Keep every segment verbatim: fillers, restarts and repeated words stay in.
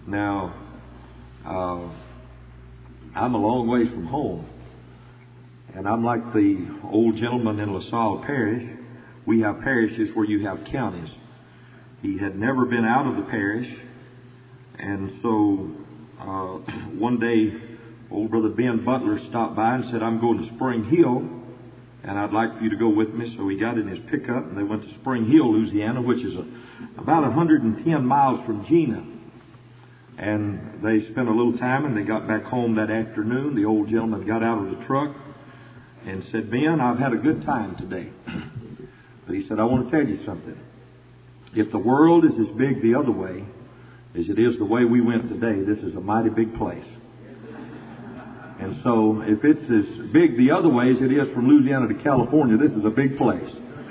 Now, uh, I'm a long ways from home, and I'm like the old gentleman in LaSalle Parish. We have parishes where you have counties. He had never been out of the parish, and so uh, one day, old Brother Ben Butler stopped by and said, "I'm going to Spring Hill, and I'd like for you to go with me." So he got in his pickup, and they went to Spring Hill, Louisiana, which is a, about one hundred ten miles from Jena. And they spent a little time, and they got back home that afternoon. The old gentleman got out of the truck and said, "Ben, I've had a good time today." But he said, "I want to tell you something. If the world is as big the other way as it is the way we went today, this is a mighty big place. And so if it's as big the other way as it is from Louisiana to California, this is a big place."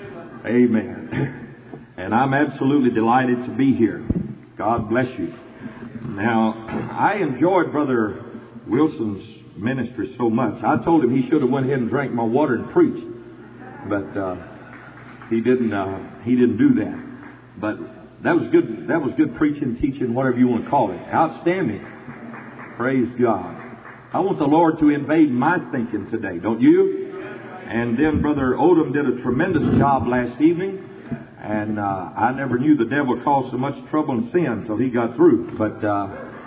Amen. And I'm absolutely delighted to be here. God bless you. Now, I enjoyed Brother Wilson's ministry so much. I told him he should have went ahead and drank my water and preached. But uh, he didn't uh, he didn't do that. But that was good that was good preaching, teaching, whatever you want to call it. Outstanding. Praise God. I want the Lord to invade my thinking today, don't you? And then Brother Odom did a tremendous job last evening. And uh, I never knew the devil caused so much trouble and sin until he got through. But uh,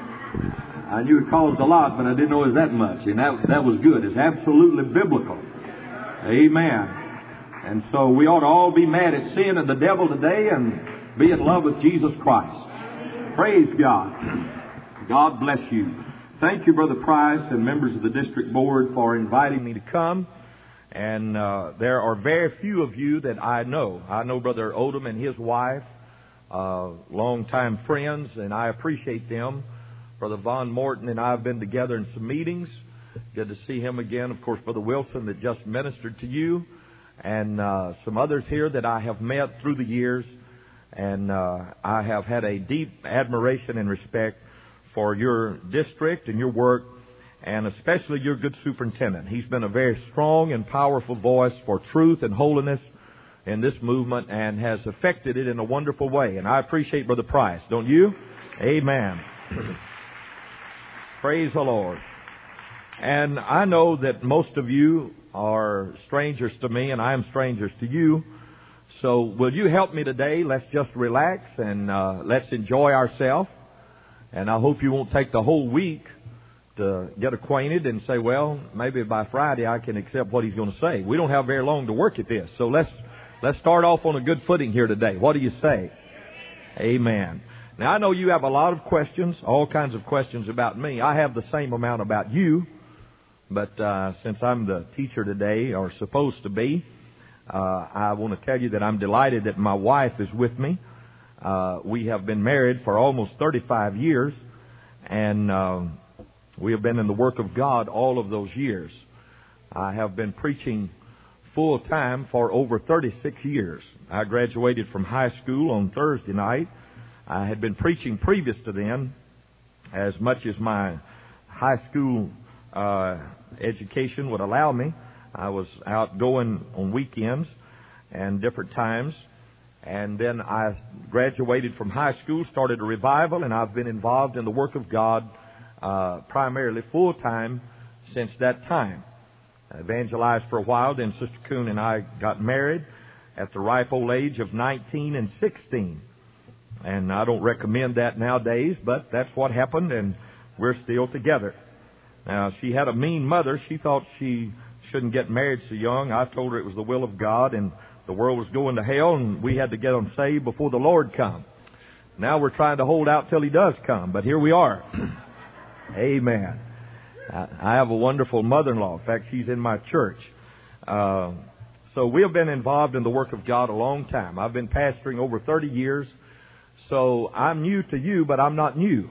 I knew it caused a lot, but I didn't know it was that much. And that, that was good. It's absolutely biblical. Amen. And so we ought to all be mad at sin and the devil today and be in love with Jesus Christ. Praise God. God bless you. Thank you, Brother Price and members of the district board, for inviting me to come. And uh, there are very few of you that I know. I know Brother Odom and his wife, uh, longtime friends, and I appreciate them. Brother Von Morton and I have been together in some meetings. Good to see him again. Of course, Brother Wilson that just ministered to you, and uh, some others here that I have met through the years. And uh, I have had a deep admiration and respect for your district and your work, and especially your good superintendent. He's been a very strong and powerful voice for truth and holiness in this movement and has affected it in a wonderful way. And I appreciate Brother Price, don't you? Amen. Praise the Lord. And I know that most of you are strangers to me, and I am strangers to you. So will you help me today? Let's just relax and uh, let's enjoy ourselves. And I hope you won't take the whole week to get acquainted and say, well, maybe by Friday I can accept what he's going to say. We don't have very long to work at this. So let's let's start off on a good footing here today. What do you say? Amen. Now, I know you have a lot of questions, all kinds of questions about me. I have the same amount about you. But uh, since I'm the teacher today, or supposed to be, uh, I want to tell you that I'm delighted that my wife is with me. Uh, we have been married for almost thirty-five years, and uh, we have been in the work of God all of those years. I have been preaching full time for over thirty-six years. I graduated from high school on Thursday night. I had been preaching previous to then, as much as my high school uh, education would allow me. I was out going on weekends and different times. And then I graduated from high school, started a revival, and I've been involved in the work of God uh, primarily full-time since that time. I evangelized for a while, then Sister Kuhn and I got married at the ripe old age of nineteen and sixteen. And I don't recommend that nowadays, but that's what happened, and we're still together. Now, she had a mean mother. She thought she shouldn't get married so young. I told her it was the will of God, and the world was going to hell, and we had to get them saved before the Lord come. Now we're trying to hold out till He does come, but here we are. Amen. I have a wonderful mother-in-law. In fact, she's in my church. Uh, so we have been involved in the work of God a long time. I've been pastoring over thirty years, so I'm new to you, but I'm not new.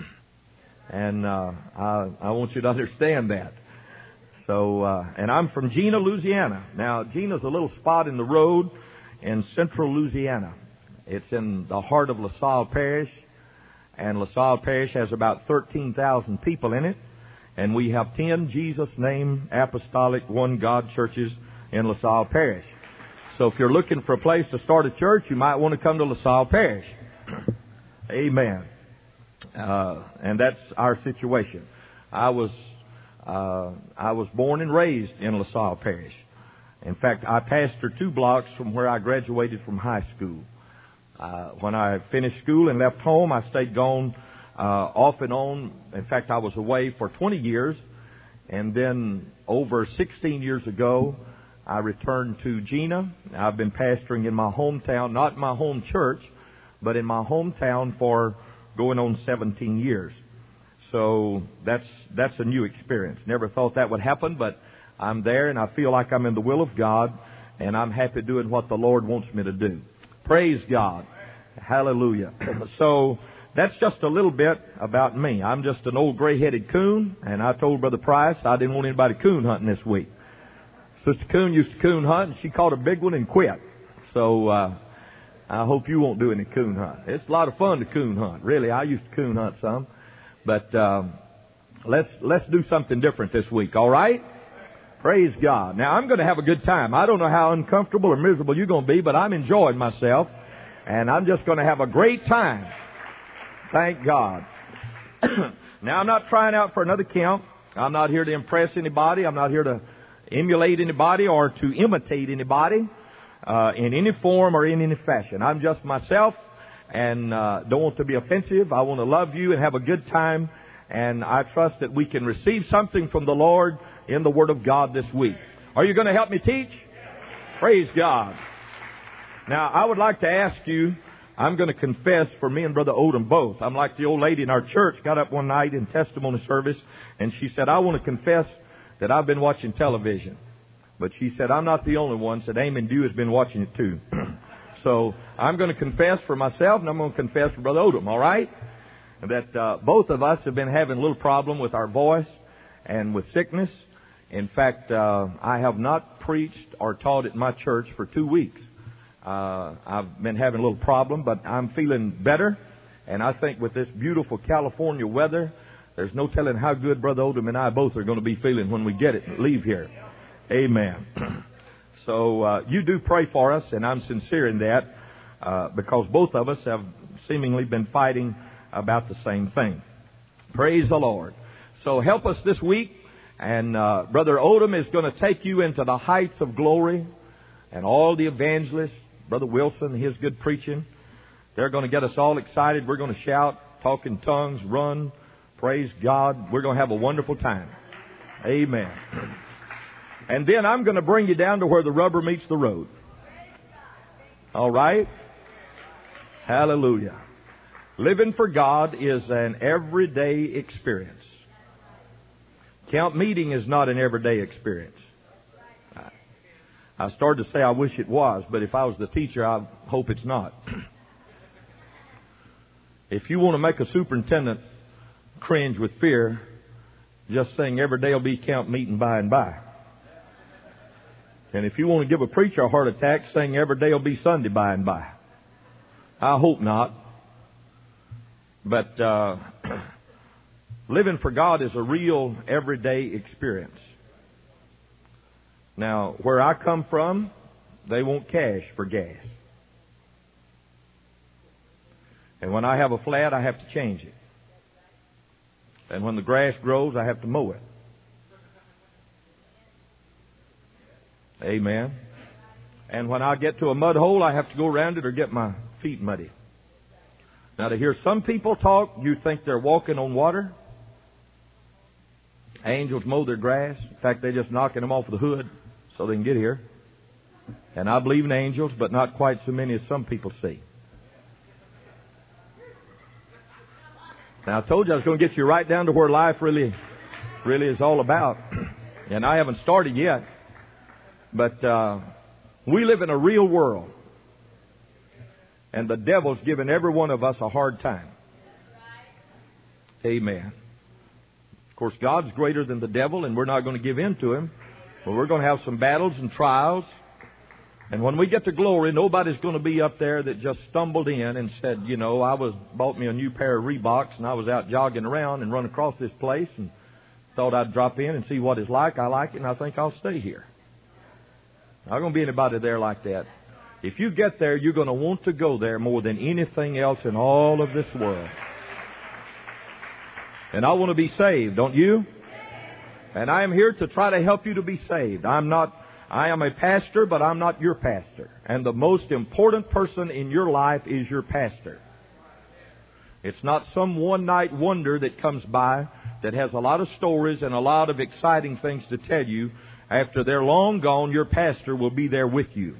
And uh, I, I want you to understand that. So, uh, and I'm from Jena, Louisiana. Now, Jena's a little spot in the road in central Louisiana. It's in the heart of LaSalle Parish, and LaSalle Parish has about thirteen thousand people in it, and we have ten Jesus Name Apostolic One God churches in LaSalle Parish. So if you're looking for a place to start a church, you might want to come to LaSalle Parish. Amen. Uh, and that's our situation. I was uh, I was born and raised in LaSalle Parish. In fact, I pastored two blocks from where I graduated from high school. Uh, when I finished school and left home, I stayed gone uh, off and on. In fact, I was away for twenty years. And then over sixteen years ago, I returned to Jena. I've been pastoring in my hometown, not my home church, but in my hometown for going on seventeen years. So that's that's a new experience. Never thought that would happen, but I'm there and I feel like I'm in the will of God, and I'm happy doing what the Lord wants me to do. Praise God. Hallelujah. So that's just a little bit about me. I'm just an old gray-headed coon, and I told Brother Price I didn't want anybody coon hunting this week. Sister Coon used to coon hunt, and she caught a big one and quit. So uh, I hope you won't do any coon hunt. It's a lot of fun to coon hunt. Really, I used to coon hunt some. But um, let's let's do something different this week, all right? Praise God. Now, I'm going to have a good time. I don't know how uncomfortable or miserable you're going to be, but I'm enjoying myself, and I'm just going to have a great time. Thank God. Now, I'm not trying out for another count. I'm not here to impress anybody. I'm not here to emulate anybody or to imitate anybody uh, in any form or in any fashion. I'm just myself, and uh, don't want to be offensive. I want to love you and have a good time, and I trust that we can receive something from the Lord in the Word of God this week. Are you going to help me teach? Praise God. Now, I would like to ask you, I'm going to confess for me and Brother Odom both. I'm like the old lady in our church, got up one night in testimony service, and she said, I want to confess that I've been watching television. But she said, I'm not the only one. Said, Amen, Dew has been watching it too. So I'm going to confess for myself, and I'm going to confess for Brother Odom, all right? That uh, both of us have been having a little problem with our voice and with sickness. In fact, uh, I have not preached or taught at my church for two weeks. Uh, I've been having a little problem, but I'm feeling better. And I think with this beautiful California weather, there's no telling how good Brother Odom and I both are going to be feeling when we get it, leave here. Amen. So uh, you do pray for us, and I'm sincere in that, uh, because both of us have seemingly been fighting about the same thing. Praise the Lord. So help us this week, and uh, Brother Odom is going to take you into the heights of glory, and all the evangelists, Brother Wilson, his good preaching, they're going to get us all excited. We're going to shout, talk in tongues, run, praise God. We're going to have a wonderful time. Amen. And then I'm going to bring you down to where the rubber meets the road. All right? Hallelujah. Living for God is an everyday experience. Camp meeting is not an everyday experience. I started to say I wish it was, but if I was the teacher, I hope it's not. If you want to make a superintendent cringe with fear, just saying every day will be camp meeting by and by. And if you want to give a preacher a heart attack, saying every day will be Sunday by and by. I hope not. But uh, living for God is a real everyday experience. Now, where I come from, they want cash for gas. And when I have a flat, I have to change it. And when the grass grows, I have to mow it. Amen. And when I get to a mud hole, I have to go around it or get my feet muddy. Now, to hear some people talk, you think they're walking on water. Angels mow their grass. In fact, they're just knocking them off the hood so they can get here. And I believe in angels, but not quite so many as some people see. Now, I told you I was going to get you right down to where life really, really is all about. And I haven't started yet. But uh, we live in a real world. And the devil's giving every one of us a hard time. Amen. Of course, God's greater than the devil, and we're not going to give in to him. But we're going to have some battles and trials. And when we get to glory, nobody's going to be up there that just stumbled in and said, you know, I was bought me a new pair of Reeboks, and I was out jogging around and run across this place and thought I'd drop in and see what it's like. I like it, and I think I'll stay here. Not going to be anybody there like that. If you get there, you're going to want to go there more than anything else in all of this world. And I want to be saved, don't you? And I am here to try to help you to be saved. I'm not, I am a pastor, but I'm not your pastor. And the most important person in your life is your pastor. It's not some one-night wonder that comes by that has a lot of stories and a lot of exciting things to tell you. After they're long gone, your pastor will be there with you.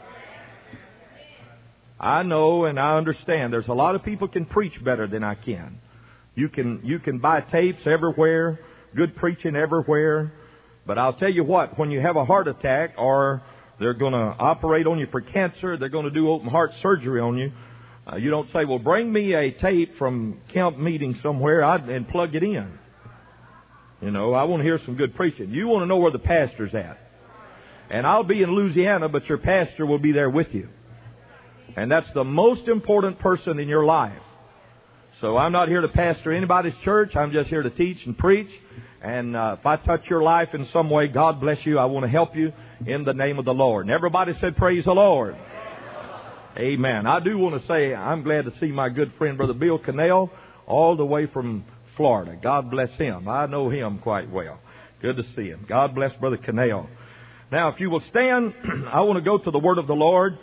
I know and I understand there's a lot of people can preach better than I can. You can, you can buy tapes everywhere, good preaching everywhere. But I'll tell you what, when you have a heart attack or they're going to operate on you for cancer, they're going to do open heart surgery on you, uh, you don't say, well, bring me a tape from camp meeting somewhere I'd, and plug it in. You know, I want to hear some good preaching. You want to know where the pastor's at. And I'll be in Louisiana, but your pastor will be there with you. And that's the most important person in your life. So I'm not here to pastor anybody's church. I'm just here to teach and preach. And uh, if I touch your life in some way, God bless you. I want to help you in the name of the Lord. And everybody said, praise the Lord. Amen. I do want to say I'm glad to see my good friend, Brother Bill Cannell, all the way from Florida. God bless him. I know him quite well. Good to see him. God bless Brother Cannell. Now, if you will stand, I want to go to the Word of the Lord.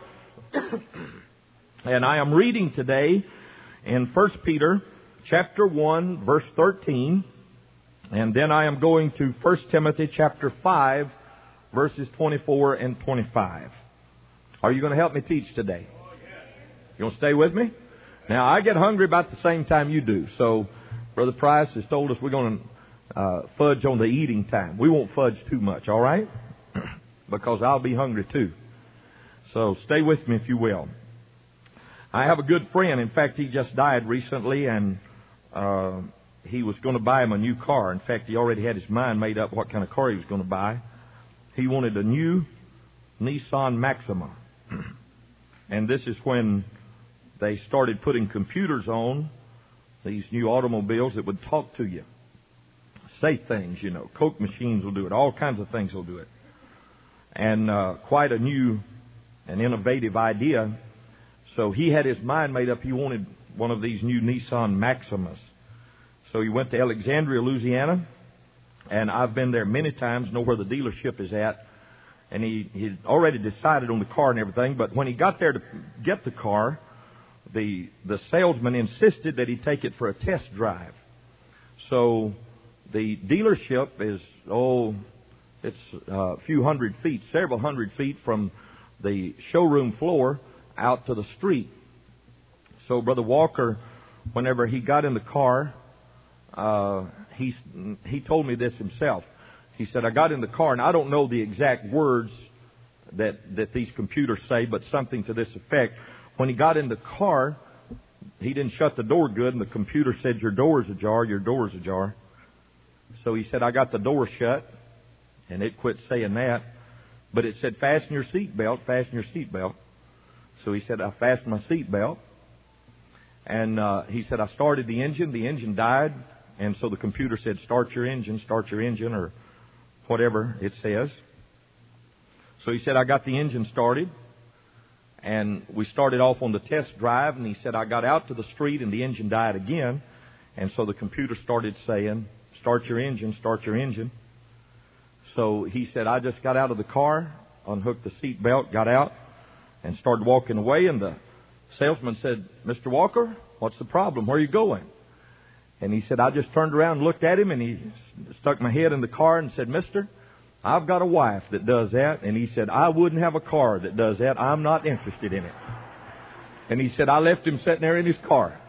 And I am reading today in First Peter chapter one, verse thirteen. And then I am going to First Timothy chapter five, verses twenty-four and twenty-five. Are you going to help me teach today? You want to stay with me? Now, I get hungry about the same time you do. So, Brother Price has told us we're going to uh, fudge on the eating time. We won't fudge too much, all right? Because I'll be hungry too. So, stay with me if you will. I have a good friend. In fact, he just died recently, and uh, he was going to buy him a new car. In fact, he already had his mind made up what kind of car he was going to buy. He wanted a new Nissan Maxima. And this is when they started putting computers on these new automobiles that would talk to you. Say things, you know. Coke machines will do it. All kinds of things will do it. And uh, quite a new and innovative idea. So he had his mind made up. He wanted one of these new Nissan Maximas. So he went to Alexandria, Louisiana. And I've been there many times, know where the dealership is at. And he he already decided on the car and everything. But when he got there to get the car, the the salesman insisted that he take it for a test drive. So the dealership is, oh, it's a few hundred feet, several hundred feet from the showroom floor out to the street. So Brother Walker, whenever he got in the car, uh, he he told me this himself. He said, I got in the car, and I don't know the exact words that, that these computers say, but something to this effect. When he got in the car, he didn't shut the door good, and the computer said, your door is ajar, your door is ajar. So he said, I got the door shut, and it quit saying that. But it said, fasten your seatbelt, fasten your seatbelt. So he said, I fastened my seatbelt. And uh, he said, I started the engine, the engine died. And so the computer said, start your engine, start your engine, or whatever it says. So he said, I got the engine started. And we started off on the test drive. And he said, I got out to the street and the engine died again. And so the computer started saying, start your engine, start your engine. So he said, I just got out of the car, unhooked the seat belt, got out, and started walking away. And the salesman said, Mister Walker, what's the problem? Where are you going? And he said, I just turned around and looked at him, and he stuck my head in the car and said, Mister, I've got a wife that does that. And he said, I wouldn't have a car that does that. I'm not interested in it. And he said, I left him sitting there in his car.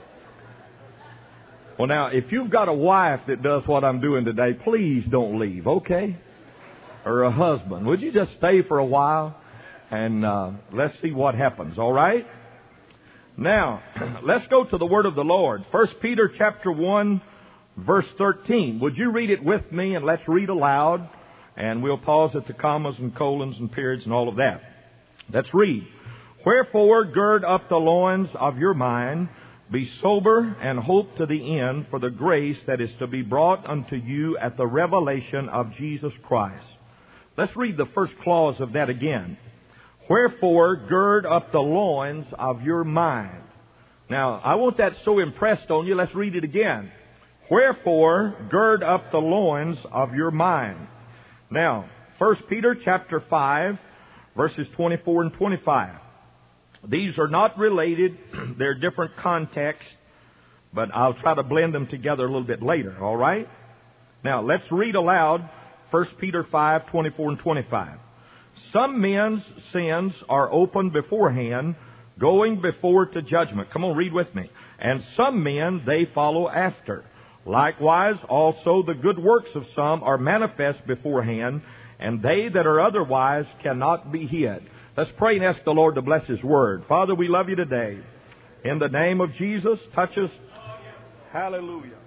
Well, now, if you've got a wife that does what I'm doing today, please don't leave, okay? Or a husband. Would you just stay for a while? And uh, let's see what happens, all right? Now, let's go to the Word of the Lord. First Peter chapter one, verse thirteen. Would you read it with me, and let's read aloud. And we'll pause at the commas and colons and periods and all of that. Let's read. Wherefore, gird up the loins of your mind, be sober, and hope to the end for the grace that is to be brought unto you at the revelation of Jesus Christ. Let's read the first clause of that again. Wherefore, gird up the loins of your mind. Now, I want that so impressed on you. Let's read it again. Wherefore, gird up the loins of your mind. Now, First Peter chapter five, verses twenty-four and twenty-five. These are not related. They're different contexts, but I'll try to blend them together a little bit later, all right? Now, let's read aloud First Peter five, twenty-four and twenty-five. Some men's sins are open beforehand, going before to judgment. Come on, read with me. And some men they follow after. Likewise, also the good works of some are manifest beforehand, and they that are otherwise cannot be hid. Let's pray and ask the Lord to bless His Word. Father, we love You today. In the name of Jesus, touch us. Hallelujah.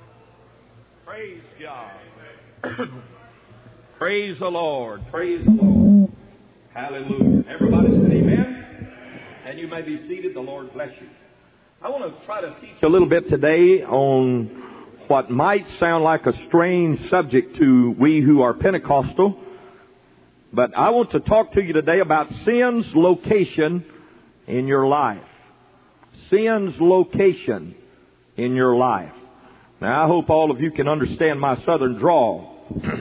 Praise God. Praise the Lord. Praise the Lord. Hallelujah. Everybody say amen. And you may be seated. The Lord bless you. I want to try to teach a little bit today on what might sound like a strange subject to we who are Pentecostal. But I want to talk to you today about sin's location in your life. Sin's location in your life. Now, I hope all of you can understand my southern drawl.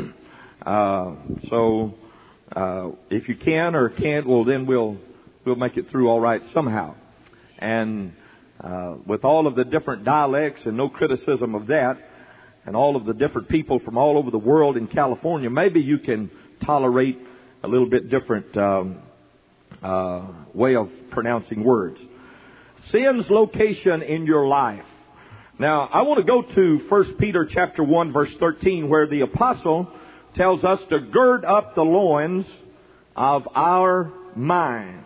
uh, so, uh, if you can or can't, well, then we'll we'll make it through all right somehow. And uh, with all of the different dialects, and no criticism of that, and all of the different people from all over the world in California, maybe you can tolerate a little bit different um, uh, way of pronouncing words. Sin's location in your life. Now, I want to go to First Peter chapter one, verse thirteen, where the apostle tells us to gird up the loins of our mind.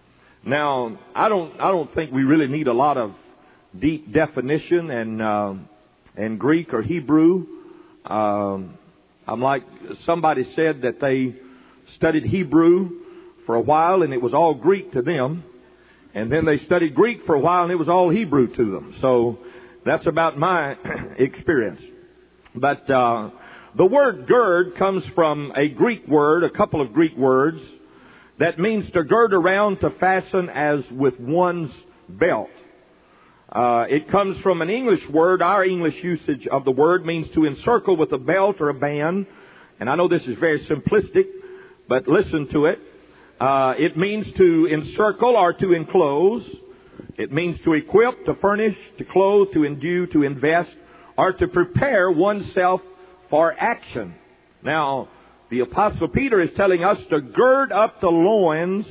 Now, I don't, I don't think we really need a lot of deep definition and uh, and Greek or Hebrew. Um, I'm like somebody said that they studied Hebrew for a while and it was all Greek to them. And then they studied Greek for a while and it was all Hebrew to them. So that's about my experience. But uh, the word gird comes from a Greek word, a couple of Greek words, that means to gird around, to fasten as with one's belt. Uh, it comes from an English word. Our English usage of the word means to encircle with a belt or a band. And I know this is very simplistic, but listen to it. Uh, it means to encircle or to enclose. It means to equip, to furnish, to clothe, to endue, to invest, or to prepare oneself for action. Now, the Apostle Peter is telling us to gird up the loins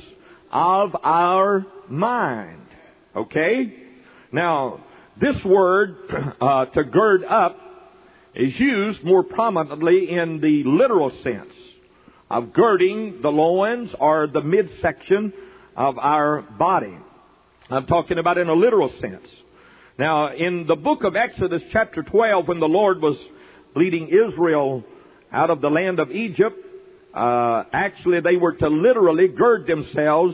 of our mind. Okay? Now, this word, uh, to gird up, is used more prominently in the literal sense of girding the loins or the midsection of our body. I'm talking about in a literal sense. Now, in the book of Exodus chapter twelve, when the Lord was leading Israel out of the land of Egypt, uh, actually they were to literally gird themselves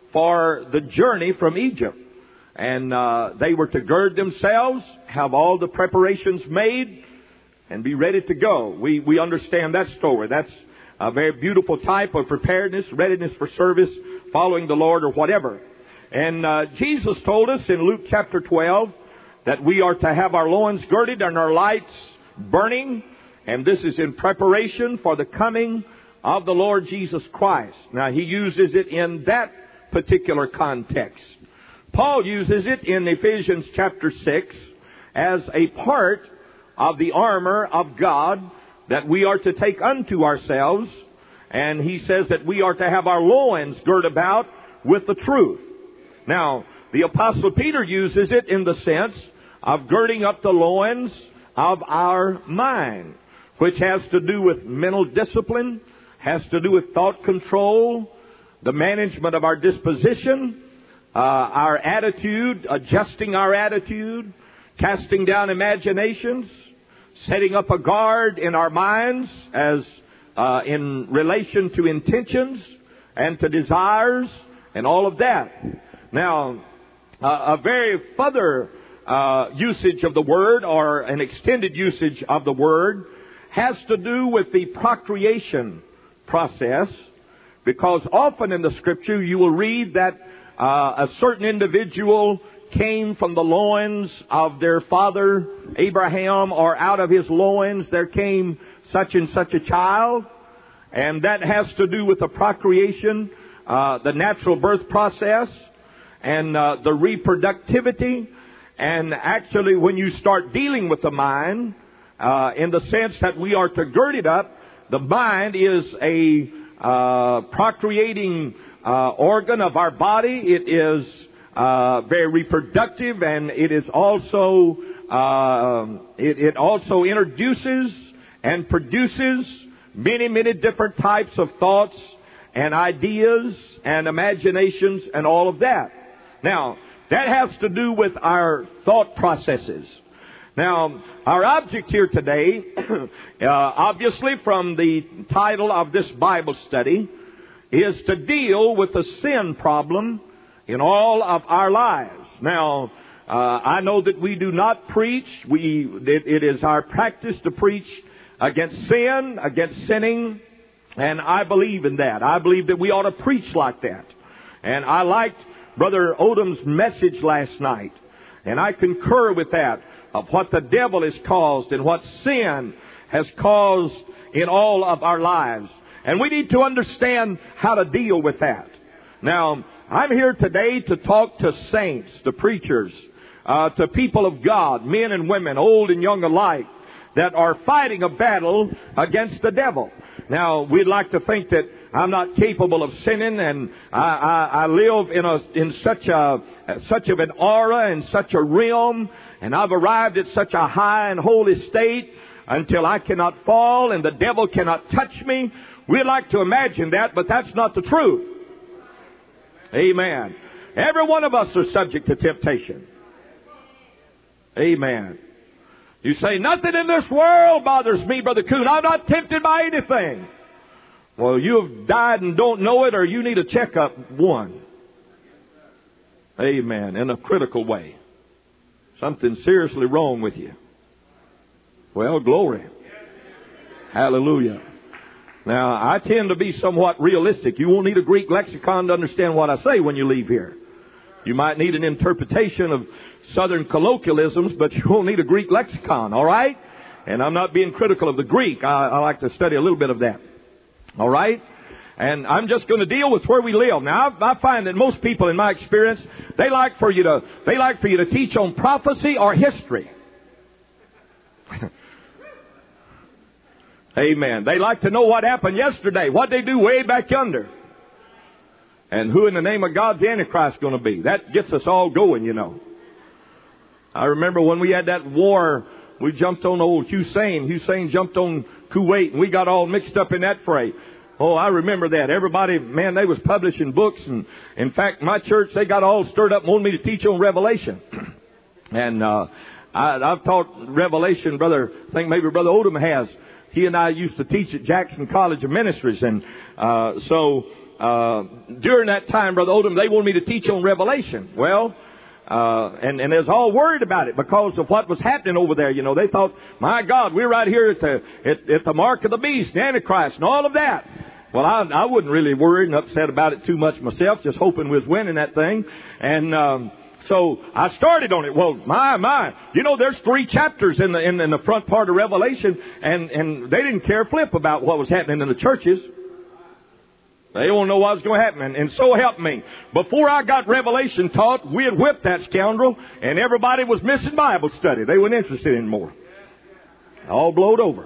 for the journey from Egypt. And uh, they were to gird themselves, have all the preparations made, and be ready to go. We we understand that story. That's a very beautiful type of preparedness, readiness for service, following the Lord or whatever. And uh, Jesus told us in Luke chapter twelve that we are to have our loins girded and our lights burning. And this is in preparation for the coming of the Lord Jesus Christ. Now, He uses it in that particular context. Paul uses it in Ephesians chapter six as a part of the armor of God that we are to take unto ourselves. And he says that we are to have our loins girt about with the truth. Now, the Apostle Peter uses it in the sense of girding up the loins of our mind, which has to do with mental discipline, has to do with thought control, the management of our disposition, uh, our attitude, adjusting our attitude, casting down imaginations, setting up a guard in our minds as uh, in relation to intentions and to desires and all of that. Now, uh, a very further uh, usage of the word, or an extended usage of the word, has to do with the procreation process, because often in the Scripture you will read that uh, a certain individual came from the loins of their father Abraham, or out of his loins there came such and such a child. And that has to do with the procreation, uh, the natural birth process, and uh, the reproductivity. And actually, when you start dealing with the mind, uh, in the sense that we are to gird it up, the mind is a uh, procreating uh, organ of our body. It is uh, very reproductive, and it is also uh, it, it also introduces and produces many, many different types of thoughts and ideas and imaginations and all of that. Now, that has to do with our thought processes. Now, our object here today, uh, obviously from the title of this Bible study, is to deal with the sin problem in all of our lives. Now, uh, I know that we do not preach. We it, it is our practice to preach against sin, against sinning, and I believe in that. I believe that we ought to preach like that. And I liked Brother Odom's message last night, and I concur with that, of what the devil has caused and what sin has caused in all of our lives. And we need to understand how to deal with that. Now, I'm here today to talk to saints, to preachers, uh, to people of God, men and women, old and young alike, that are fighting a battle against the devil. Now, we'd like to think that I'm not capable of sinning, and I, I, I live in a in such a such of an aura and such a realm, and I've arrived at such a high and holy state until I cannot fall and the devil cannot touch me. We'd like to imagine that, but that's not the truth. Amen. Every one of us are subject to temptation. Amen. You say, nothing in this world bothers me, Brother Coon. I'm not tempted by anything. Well, you have died and don't know it, or you need a checkup, one. Amen. In a critical way. Something seriously wrong with you. Well, glory. Hallelujah. Now, I tend to be somewhat realistic. You won't need a Greek lexicon to understand what I say when you leave here. You might need an interpretation of Southern colloquialisms, but you won't need a Greek lexicon, all right? And I'm not being critical of the Greek. I, I like to study a little bit of that. All right? And I'm just going to deal with where we live. Now, I, I find that most people, in my experience, they like for you to they like for you to teach on prophecy or history. Amen. They like to know what happened yesterday, what they do way back yonder, and who in the name of God's the Antichrist going to be. That gets us all going, you know. I remember when we had that war, we jumped on old Hussein. Hussein jumped on Kuwait, and we got all mixed up in that fray. Oh, I remember that. Everybody, man, they was publishing books. And in fact, my church, they got all stirred up and wanted me to teach on Revelation. And uh, I, I've taught Revelation, brother, I think maybe Brother Odom has. He and I used to teach at Jackson College of Ministries. And uh, so uh, during that time, Brother Odom, they wanted me to teach on Revelation. Well, Uh, and, and they was all worried about it because of what was happening over there. You know, they thought, my God, we're right here at the, at, at the mark of the beast, the Antichrist, and all of that. Well, I, I wasn't really worried and upset about it too much myself, just hoping we was winning that thing. And, um, so I started on it. Well, my, my, you know, there's three chapters in the, in, in the front part of Revelation, and, and they didn't care a flip about what was happening in the churches. They don't know what was going to happen. And, and so help me. Before I got Revelation taught, we had whipped that scoundrel, and everybody was missing Bible study. They weren't interested anymore. All blowed over.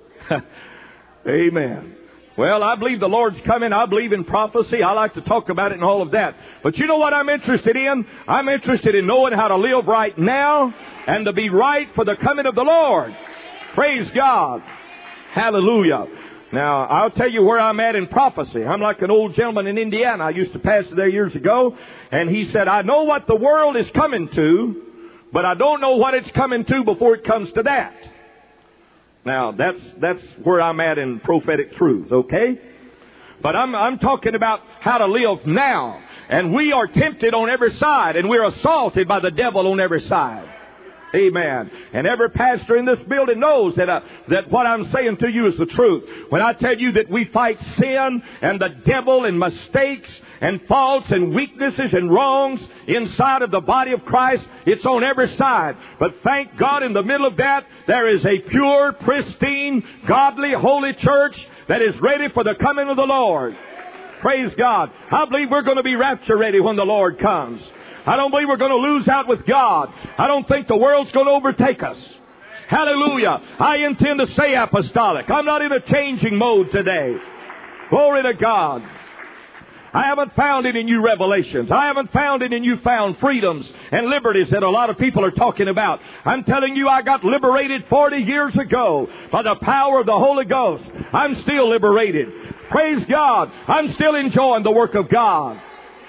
Amen. Well, I believe the Lord's coming. I believe in prophecy. I like to talk about it and all of that. But you know what I'm interested in? I'm interested in knowing how to live right now and to be right for the coming of the Lord. Praise God. Hallelujah. Now, I'll tell you where I'm at in prophecy. I'm like an old gentleman in Indiana. I used to pastor there years ago. And he said, I know what the world is coming to, but I don't know what it's coming to before it comes to that. Now, that's that's where I'm at in prophetic truth, okay? But I'm I'm talking about how to live now. And we are tempted on every side, and we're assaulted by the devil on every side. Amen. And every pastor in this building knows that uh, that what I'm saying to you is the truth. When I tell you that we fight sin and the devil and mistakes and faults and weaknesses and wrongs inside of the body of Christ, it's on every side. But thank God, in the middle of that, there is a pure, pristine, godly, holy church that is ready for the coming of the Lord. Praise God. I believe we're going to be rapture ready when the Lord comes. I don't believe we're going to lose out with God. I don't think the world's going to overtake us. Hallelujah. I intend to stay apostolic. I'm not in a changing mode today. Glory to God. I haven't found any new revelations. I haven't found any newfound freedoms and liberties that a lot of people are talking about. I'm telling you, I got liberated forty years ago by the power of the Holy Ghost. I'm still liberated. Praise God. I'm still enjoying the work of God.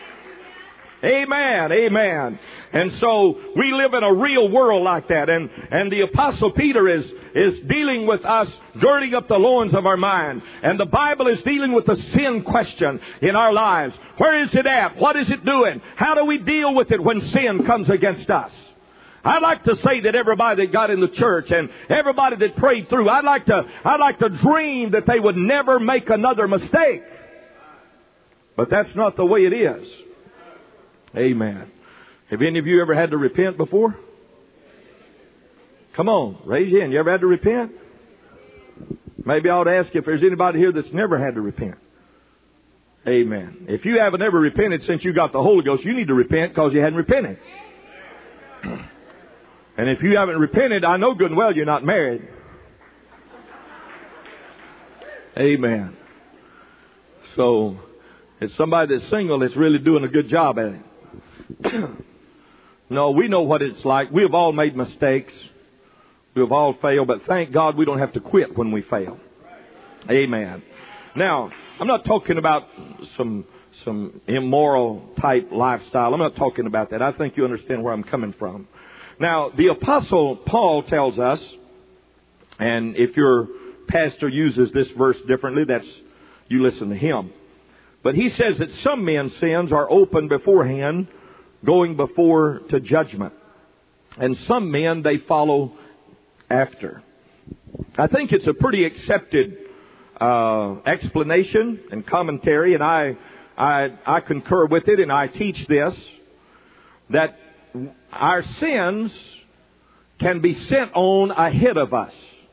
Amen, amen. And so we live in a real world like that. And, and the Apostle Peter is, is dealing with us, girding up the loins of our mind. And the Bible is dealing with the sin question in our lives. Where is it at? What is it doing? How do we deal with it when sin comes against us? I'd like to say that everybody that got in the church and everybody that prayed through, I'd like to, I'd like to dream that they would never make another mistake. But that's not the way it is. Amen. Have any of you ever had to repent before? Come on, raise your hand. You ever had to repent? Maybe I ought to ask if there's anybody here that's never had to repent. Amen. If you haven't ever repented since you got the Holy Ghost, you need to repent because you hadn't repented. And if you haven't repented, I know good and well you're not married. Amen. So, it's somebody that's single that's really doing a good job at it. No, we know what it's like. We have all made mistakes. We have all failed, but thank God we don't have to quit when we fail. Amen. Now, I'm not talking about some some immoral type lifestyle. I'm not talking about that. I think you understand where I'm coming from. Now, the Apostle Paul tells us, and if your pastor uses this verse differently, that's you listen to him. But he says that some men's sins are open beforehand, going before to judgment. And some men, they follow after. I think it's a pretty accepted uh, explanation and commentary, and I, I, I concur with it, and I teach this, that our sins can be sent on ahead of us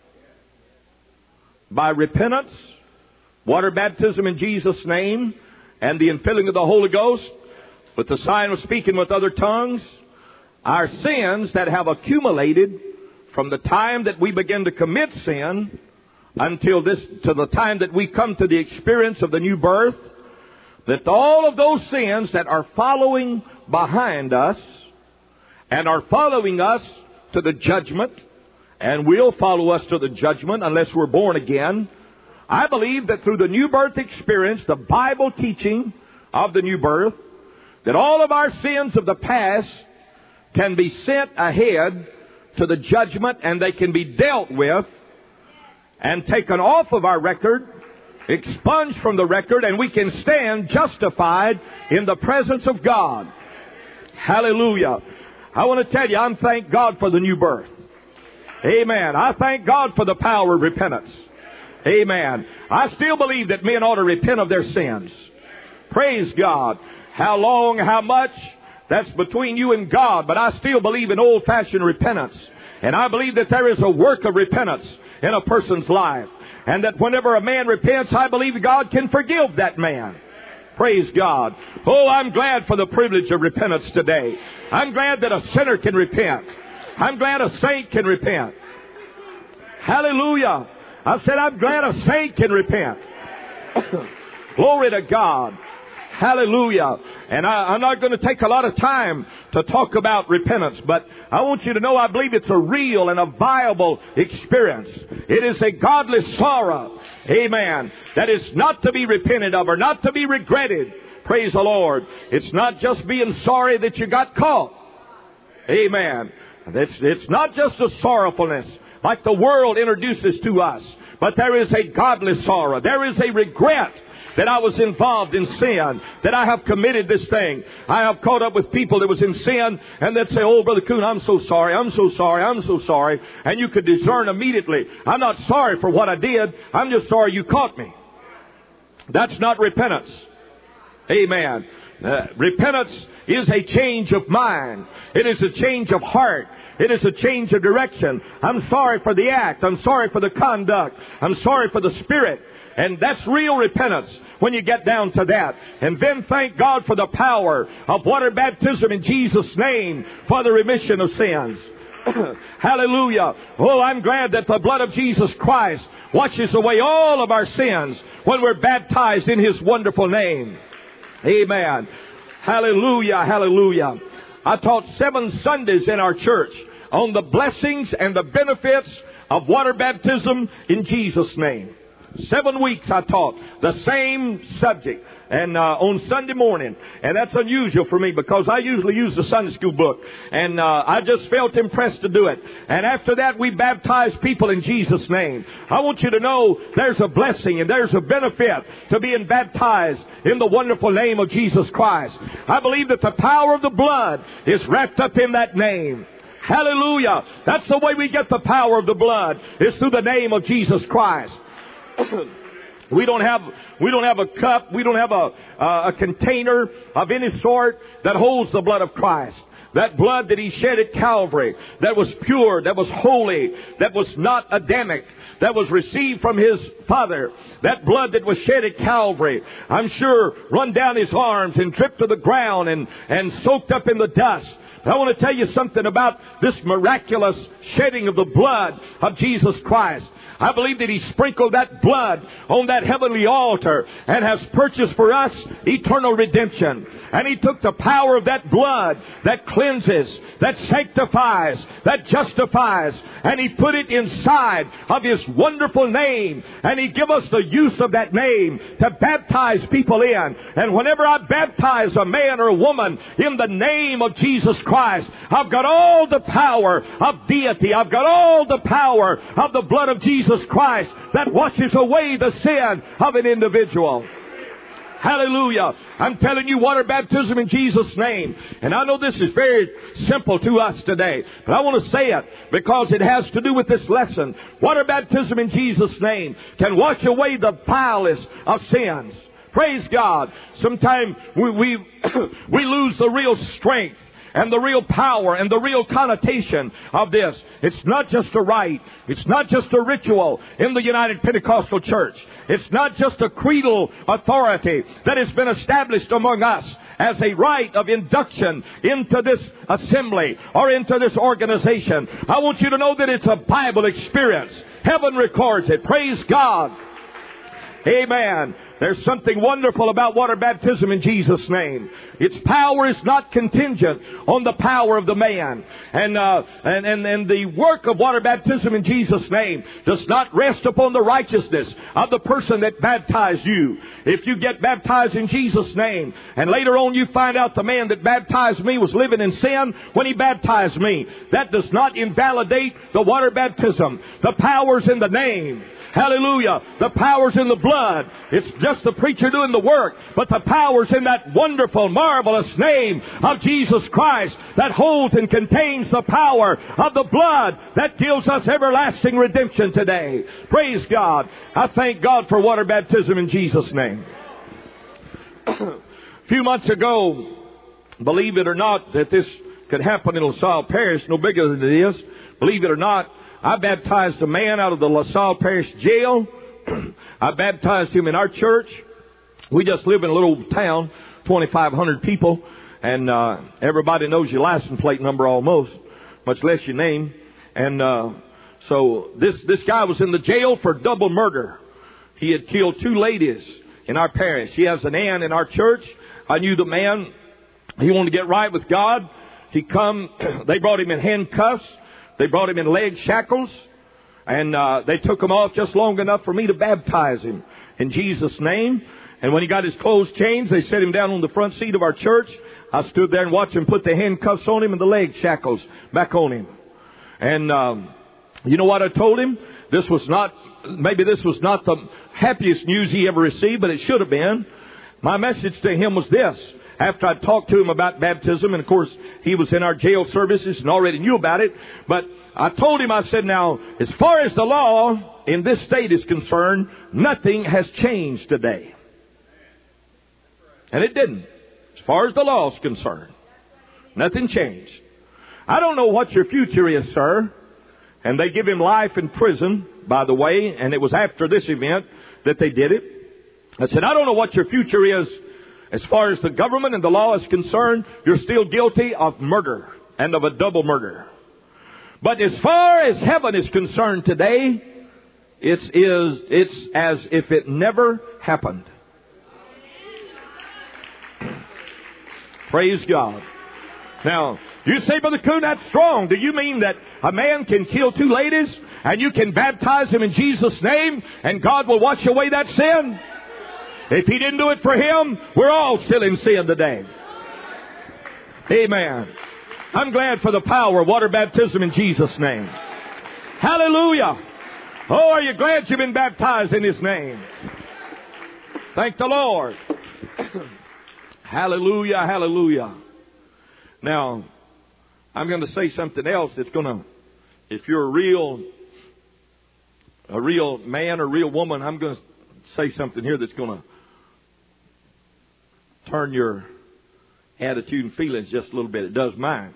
by repentance, water baptism in Jesus' name, and the infilling of the Holy Ghost, with the sign of speaking with other tongues. Our sins that have accumulated from the time that we begin to commit sin until this, to the time that we come to the experience of the new birth, that all of those sins that are following behind us and are following us to the judgment, and will follow us to the judgment unless we're born again, I believe that through the new birth experience, the Bible teaching of the new birth, that all of our sins of the past can be sent ahead to the judgment, and they can be dealt with and taken off of our record, expunged from the record, and we can stand justified in the presence of God. Hallelujah. I want to tell you, I'm thank God for the new birth. Amen. I thank God for the power of repentance. Amen. I still believe that men ought to repent of their sins. Praise God. How long, how much, that's between you and God. But I still believe in old-fashioned repentance. And I believe that there is a work of repentance in a person's life. And that whenever a man repents, I believe God can forgive that man. Praise God. Oh, I'm glad for the privilege of repentance today. I'm glad that a sinner can repent. I'm glad a saint can repent. Hallelujah. I said I'm glad a saint can repent. Glory to God. Hallelujah. And I, I'm not going to take a lot of time to talk about repentance, but I want you to know I believe it's a real and a viable experience. It is a godly sorrow. Amen. That is not to be repented of or not to be regretted. Praise the Lord. It's not just being sorry that you got caught. Amen. It's, it's not just a sorrowfulness like the world introduces to us, but there is a godly sorrow. There is a regret that I was involved in sin, that I have committed this thing. I have caught up with people that was in sin, and they'd say, oh, Brother Coon, I'm so sorry, I'm so sorry, I'm so sorry. And you could discern immediately, I'm not sorry for what I did, I'm just sorry you caught me. That's not repentance. Amen. Uh, repentance is a change of mind. It is a change of heart. It is a change of direction. I'm sorry for the act. I'm sorry for the conduct. I'm sorry for the spirit. And that's real repentance when you get down to that. And then thank God for the power of water baptism in Jesus' name for the remission of sins. Hallelujah. Oh, I'm glad that the blood of Jesus Christ washes away all of our sins when we're baptized in His wonderful name. Amen. Hallelujah. Hallelujah. I taught seven Sundays in our church on the blessings and the benefits of water baptism in Jesus' name. Seven weeks I taught the same subject. And uh, on Sunday morning. And that's unusual for me because I usually use the Sunday school book. And uh, I just felt impressed to do it. And after that, we baptized people in Jesus' name. I want you to know there's a blessing and there's a benefit to being baptized in the wonderful name of Jesus Christ. I believe that the power of the blood is wrapped up in that name. Hallelujah. That's the way we get the power of the blood, is through the name of Jesus Christ. We don't have, we don't have a cup, we don't have a, uh, a container of any sort that holds the blood of Christ. That blood that He shed at Calvary, that was pure, that was holy, that was not Adamic, that was received from His Father. That blood that was shed at Calvary, I'm sure, run down His arms and dripped to the ground and, and soaked up in the dust. I want to tell you something about this miraculous shedding of the blood of Jesus Christ. I believe that He sprinkled that blood on that heavenly altar and has purchased for us eternal redemption. And He took the power of that blood that cleanses, that sanctifies, that justifies, and He put it inside of His wonderful name. And He gave us the use of that name to baptize people in. And whenever I baptize a man or a woman in the name of Jesus Christ, I've got all the power of deity. I've got all the power of the blood of Jesus Christ that washes away the sin of an individual. Hallelujah. I'm telling you, water baptism in Jesus' name. And I know this is very simple to us today, but I want to say it because it has to do with this lesson. Water baptism in Jesus' name can wash away the vilest of sins. Praise God. Sometimes we, we, we lose the real strength and the real power and the real connotation of this. It's not just a rite. It's not just a ritual in the United Pentecostal Church. It's not just a creedal authority that has been established among us as a rite of induction into this assembly or into this organization. I want you to know that it's a Bible experience. Heaven records it. Praise God. Amen. There's something wonderful about water baptism in Jesus' name. Its power is not contingent on the power of the man. And, uh, and, and, and the work of water baptism in Jesus' name does not rest upon the righteousness of the person that baptized you. If you get baptized in Jesus' name, and later on you find out the man that baptized me was living in sin when he baptized me, that does not invalidate the water baptism. The power's in the name. Hallelujah. The power's in the blood. It's just the preacher doing the work. But the power's in that wonderful, marvelous name of Jesus Christ that holds and contains the power of the blood that gives us everlasting redemption today. Praise God. I thank God for water baptism in Jesus' name. A few months ago, believe it or not, that this could happen in LaSalle Parish, no bigger than it is. Believe it or not, I baptized a man out of the LaSalle Parish jail. I baptized him in our church. We just live in a little town, twenty-five hundred people, and uh, everybody knows your license plate number almost, much less your name. And uh, so this this guy was in the jail for double murder. He had killed two ladies in our parish. He has an aunt in our church. I knew the man. He wanted to get right with God. He come. They brought him in handcuffs. They brought him in leg shackles, and uh, they took him off just long enough for me to baptize him in Jesus' name. And when he got his clothes changed, they set him down on the front seat of our church. I stood there and watched him put the handcuffs on him and the leg shackles back on him. And um, you know what I told him? This was not maybe this was not the happiest news he ever received, but it should have been. My message to him was this. After I talked to him about baptism, and of course he was in our jail services and already knew about it, but I told him, I said, now, as far as the law in this state is concerned, nothing has changed today. And it didn't. As far as the law is concerned, nothing changed. I don't know what your future is, sir. And they give him life in prison, by the way, and it was after this event that they did it. I said, I don't know what your future is. As far as the government and the law is concerned, you're still guilty of murder and of a double murder. But as far as heaven is concerned today, it's, is, it's as if it never happened. Praise God. Now, you say, Brother Coon, that's strong. Do you mean that a man can kill two ladies and you can baptize him in Jesus' name and God will wash away that sin? If He didn't do it for him, we're all still in sin today. Amen. I'm glad for the power of water baptism in Jesus' name. Hallelujah. Oh, are you glad you've been baptized in His name? Thank the Lord. Hallelujah, hallelujah. Now, I'm going to say something else that's going to, if you're a real, a real man or real woman, I'm going to say something here that's going to turn your attitude and feelings just a little bit. It does mine.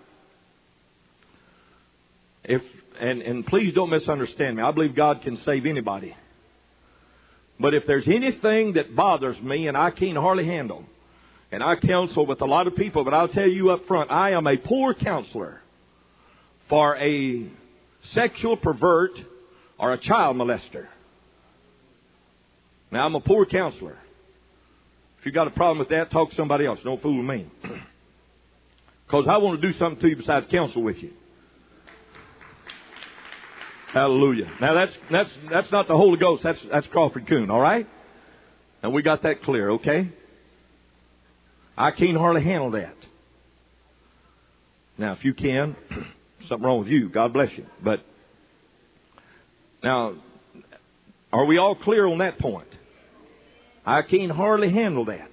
If and, and please don't misunderstand me. I believe God can save anybody. But if there's anything that bothers me and I can't hardly handle, and I counsel with a lot of people, but I'll tell you up front, I am a poor counselor for a sexual pervert or a child molester. Now, I'm a poor counselor. If you got a problem with that, talk to somebody else. Don't fool with me. Because I want to do something to you besides counsel with you. Hallelujah. Now, that's that's that's not the Holy Ghost. That's that's Crawford Coon, all right? And we got that clear, okay? I can't hardly handle that. Now, if you can, something wrong with you. God bless you. But now, are we all clear on that point? I can't hardly handle that.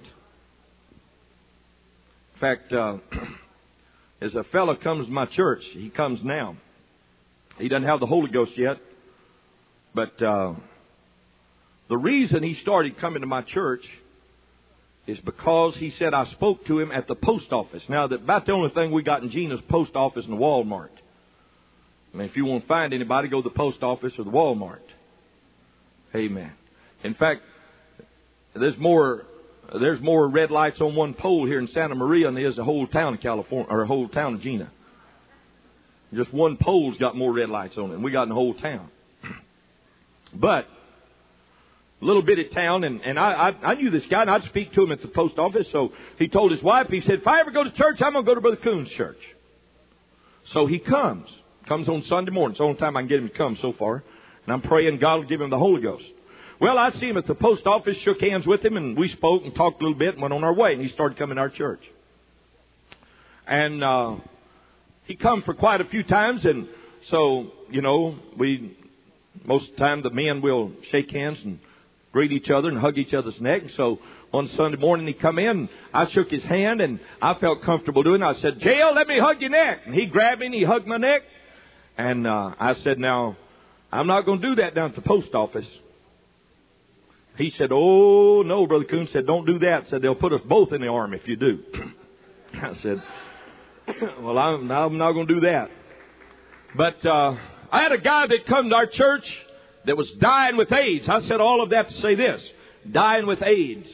In fact, uh, as a fellow comes to my church, he comes now. He doesn't have the Holy Ghost yet. But uh, the reason he started coming to my church is because he said I spoke to him at the post office. Now, that about the only thing we got in Gina's post office and Walmart. I mean, if you want to find anybody, go to the post office or the Walmart. Amen. In fact, there's more there's more red lights on one pole here in Santa Maria than there is the whole town of California or the whole town of Gina. Just one pole's got more red lights on it than we got in the whole town. But a little bitty town, and, and I, I I knew this guy, and I'd speak to him at the post office. So he told his wife, he said, if I ever go to church, I'm going to go to Brother Coon's church. So he comes. Comes on Sunday morning. It's the only time I can get him to come so far. And I'm praying God will give him the Holy Ghost. Well, I see him at the post office, shook hands with him, and we spoke and talked a little bit and went on our way. And he started coming to our church. And uh, he come for quite a few times. And so, you know, we most of the time the men will shake hands and greet each other and hug each other's neck. And so on Sunday morning he come in, I shook his hand, and I felt comfortable doing it. I said, J L, let me hug your neck. And he grabbed me and he hugged my neck. And uh, I said, now, I'm not going to do that down at the post office. He said, oh, no, Brother Coon said, don't do that. Said, they'll put us both in the army if you do. I said, well, I'm, I'm not going to do that. But uh, I had a guy that come to our church that was dying with AIDS. I said all of that to say this, dying with AIDS.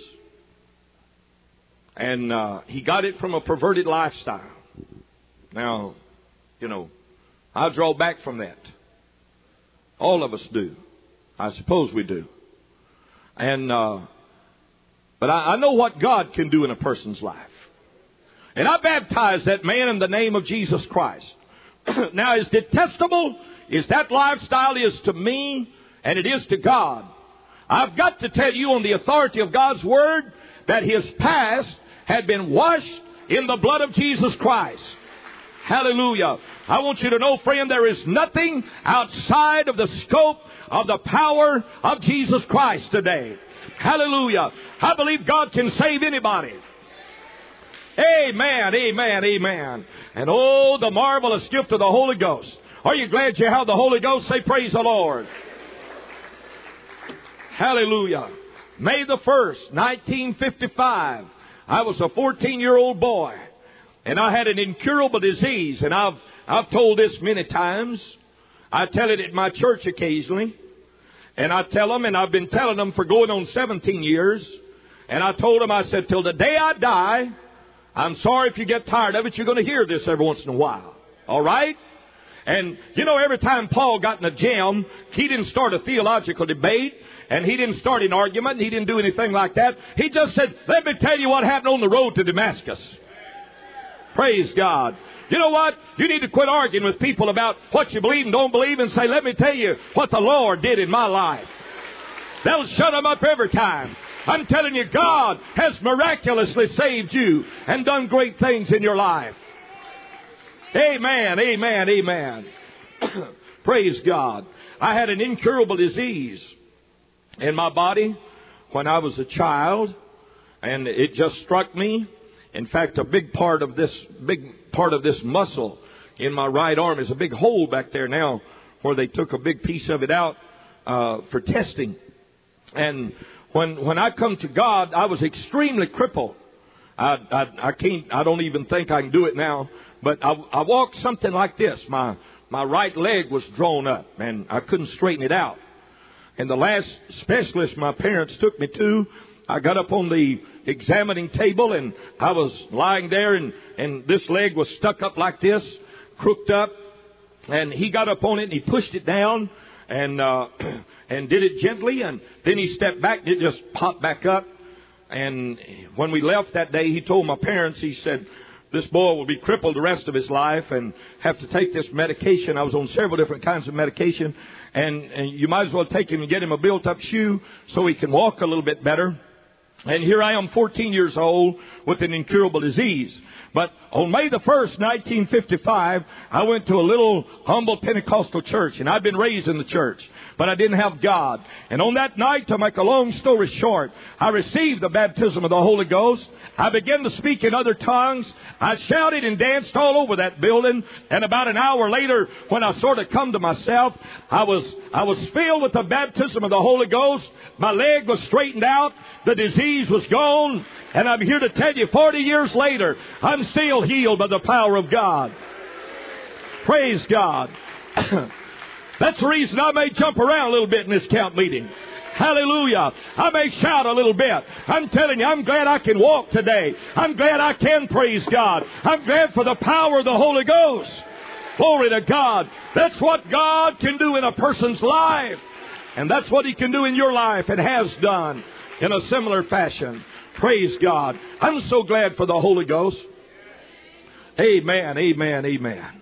And uh, he got it from a perverted lifestyle. Now, you know, I draw back from that. All of us do. I suppose we do. And uh, but I, I know what God can do in a person's life. And I baptized that man in the name of Jesus Christ. Now, as detestable as that lifestyle is to me, and it is to God, I've got to tell you on the authority of God's Word that his past had been washed in the blood of Jesus Christ. Hallelujah. I want you to know, friend, there is nothing outside of the scope of the power of Jesus Christ today. Hallelujah. I believe God can save anybody. Amen, amen, amen. And oh, the marvelous gift of the Holy Ghost. Are you glad you have the Holy Ghost? Say praise the Lord. Hallelujah. May the first, nineteen fifty-five, I was a fourteen-year-old boy, and I had an incurable disease, and I've I've told this many times. I tell it at my church occasionally, and I tell them, and I've been telling them for going on seventeen years, and I told them, I said, till the day I die, I'm sorry if you get tired of it, you're going to hear this every once in a while. All right? And, you know, every time Paul got in a jam, he didn't start a theological debate, and he didn't start an argument, and he didn't do anything like that. He just said, let me tell you what happened on the road to Damascus. Praise God. You know what? You need to quit arguing with people about what you believe and don't believe and say, let me tell you what the Lord did in my life. That'll shut them up every time. I'm telling you, God has miraculously saved you and done great things in your life. Amen, amen, amen. Praise God. I had an incurable disease in my body when I was a child, and it just struck me. In fact, a big part of this big part of this muscle in my right arm is a big hole back there now where they took a big piece of it out uh, for testing. And when when I come to God, I was extremely crippled. I, I I can't. I don't even think I can do it now. But I, I walked something like this. My my right leg was drawn up, and I couldn't straighten it out. And the last specialist my parents took me to, I got up on the examining table, and I was lying there, and, and this leg was stuck up like this, crooked up. And he got up on it, and he pushed it down, and uh, and did it gently. And then he stepped back, and it just popped back up. And when we left that day, he told my parents, he said, this boy will be crippled the rest of his life and have to take this medication. I was on several different kinds of medication. And, and you might as well take him and get him a built-up shoe so he can walk a little bit better. And here I am, fourteen years old, with an incurable disease. But on May the first, nineteen fifty-five, I went to a little humble Pentecostal church. And I'd been raised in the church, but I didn't have God. And on that night, to make a long story short, I received the baptism of the Holy Ghost. I began to speak in other tongues. I shouted and danced all over that building. And about an hour later, when I sort of come to myself, I was I was filled with the baptism of the Holy Ghost. My leg was straightened out. The disease was gone. And I'm here to tell you, forty years later, I'm still healed by the power of God. Praise God. That's the reason I may jump around a little bit in this camp meeting. Hallelujah. I may shout a little bit. I'm telling you, I'm glad I can walk today. I'm glad I can praise God. I'm glad for the power of the Holy Ghost. Glory to God. That's what God can do in a person's life. And that's what He can do in your life and has done in a similar fashion. Praise God. I'm so glad for the Holy Ghost. Amen, amen, amen.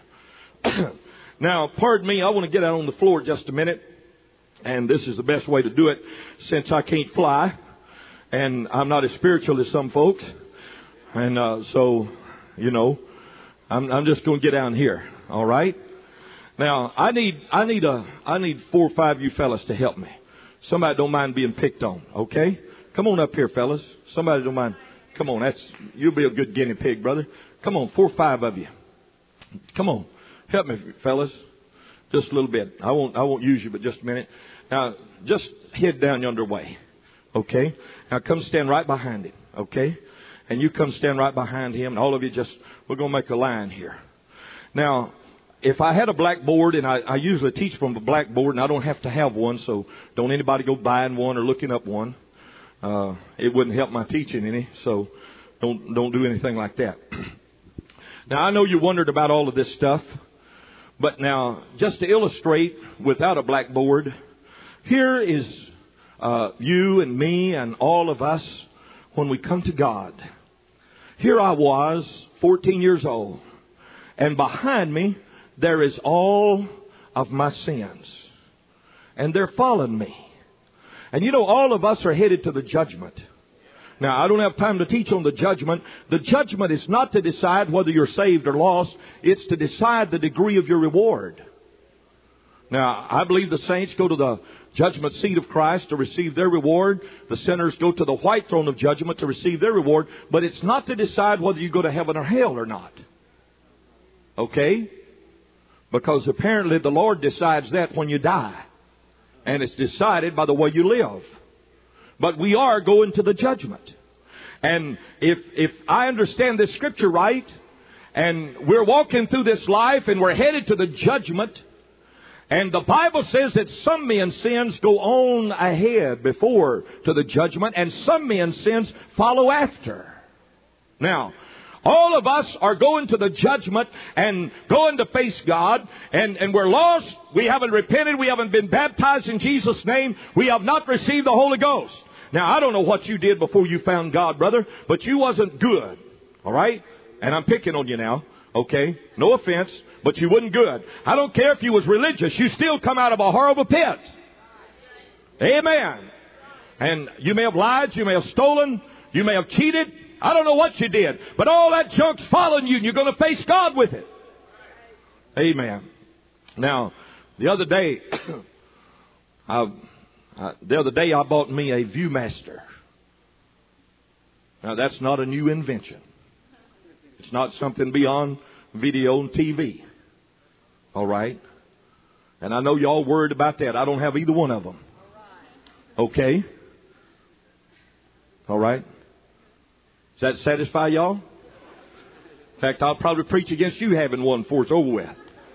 Now, pardon me, I want to get out on the floor just a minute. And this is the best way to do it since I can't fly. And I'm not as spiritual as some folks. And uh, so, you know, I'm, I'm just going to get down here. All right? Now, I need I need a I need four or five of you fellas to help me. Somebody don't mind being picked on, okay? Come on up here, fellas. Somebody don't mind. Come on, that's you'll be a good guinea pig, brother. Come on, four or five of you. Come on, help me, fellas. Just a little bit. I won't I won't use you, but just a minute. Now, just head down yonder way, okay? Now, come stand right behind him, okay? And you come stand right behind him, and all of you just we're gonna make a line here. Now, if I had a blackboard, and I, I usually teach from a blackboard, and I don't have to have one, so don't anybody go buying one or looking up one. Uh, it wouldn't help my teaching any, so don't don't do anything like that. Now, I know you wondered about all of this stuff, but now, just to illustrate without a blackboard, here is uh, you and me and all of us when we come to God. Here I was, fourteen years old, and behind me, there is all of my sins. And they're following me. And you know, all of us are headed to the judgment. Now, I don't have time to teach on the judgment. The judgment is not to decide whether you're saved or lost. It's to decide the degree of your reward. Now, I believe the saints go to the judgment seat of Christ to receive their reward. The sinners go to the white throne of judgment to receive their reward. But it's not to decide whether you go to heaven or hell or not. Okay? Because apparently the Lord decides that when you die. And it's decided by the way you live. But we are going to the judgment. And if if I understand this scripture right, and we're walking through this life and we're headed to the judgment, and the Bible says that some men's sins go on ahead before to the judgment, and some men's sins follow after. Now, all of us are going to the judgment and going to face God, and, and we're lost. We haven't repented. We haven't been baptized in Jesus' name. We have not received the Holy Ghost. Now, I don't know what you did before you found God, brother, but you wasn't good. All right? And I'm picking on you now. Okay? No offense, but you wasn't good. I don't care if you was religious. You still come out of a horrible pit. Amen. And you may have lied. You may have stolen. You may have cheated. I don't know what you did. But all that junk's following you, and you're going to face God with it. Amen. Now, the other day, I... Uh, the other day I bought me a Viewmaster. Now that's not a new invention. It's not something beyond video and T V. All right? And I know y'all worried about that. I don't have either one of them. Okay? All right? Does that satisfy y'all? In fact, I'll probably preach against you having one before it's over with.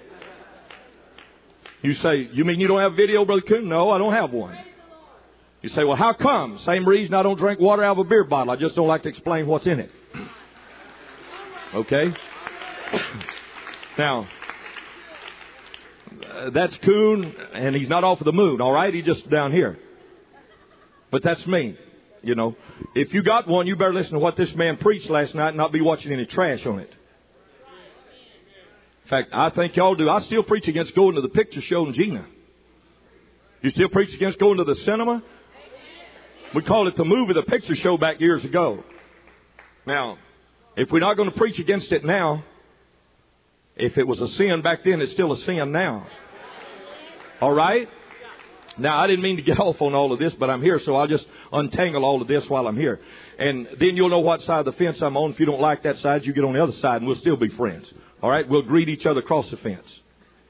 You say, you mean you don't have video, Brother Coon? No, I don't have one. You say, well, how come? Same reason I don't drink water out of a beer bottle. I just don't like to explain what's in it. Okay? Now, uh, that's Coon, and he's not off of the moon, all right? He's just down here. But that's me. You know, if you got one, you better listen to what this man preached last night and not be watching any trash on it. In fact, I think y'all do. I still preach against going to the picture show in Gina. You still preach against going to the cinema? We called it the movie, the picture show back years ago. Now, if we're not going to preach against it now, if it was a sin back then, it's still a sin now. All right? Now, I didn't mean to get off on all of this, but I'm here, so I'll just untangle all of this while I'm here. And then you'll know what side of the fence I'm on. If you don't like that side, you get on the other side, and we'll still be friends. All right? We'll greet each other across the fence.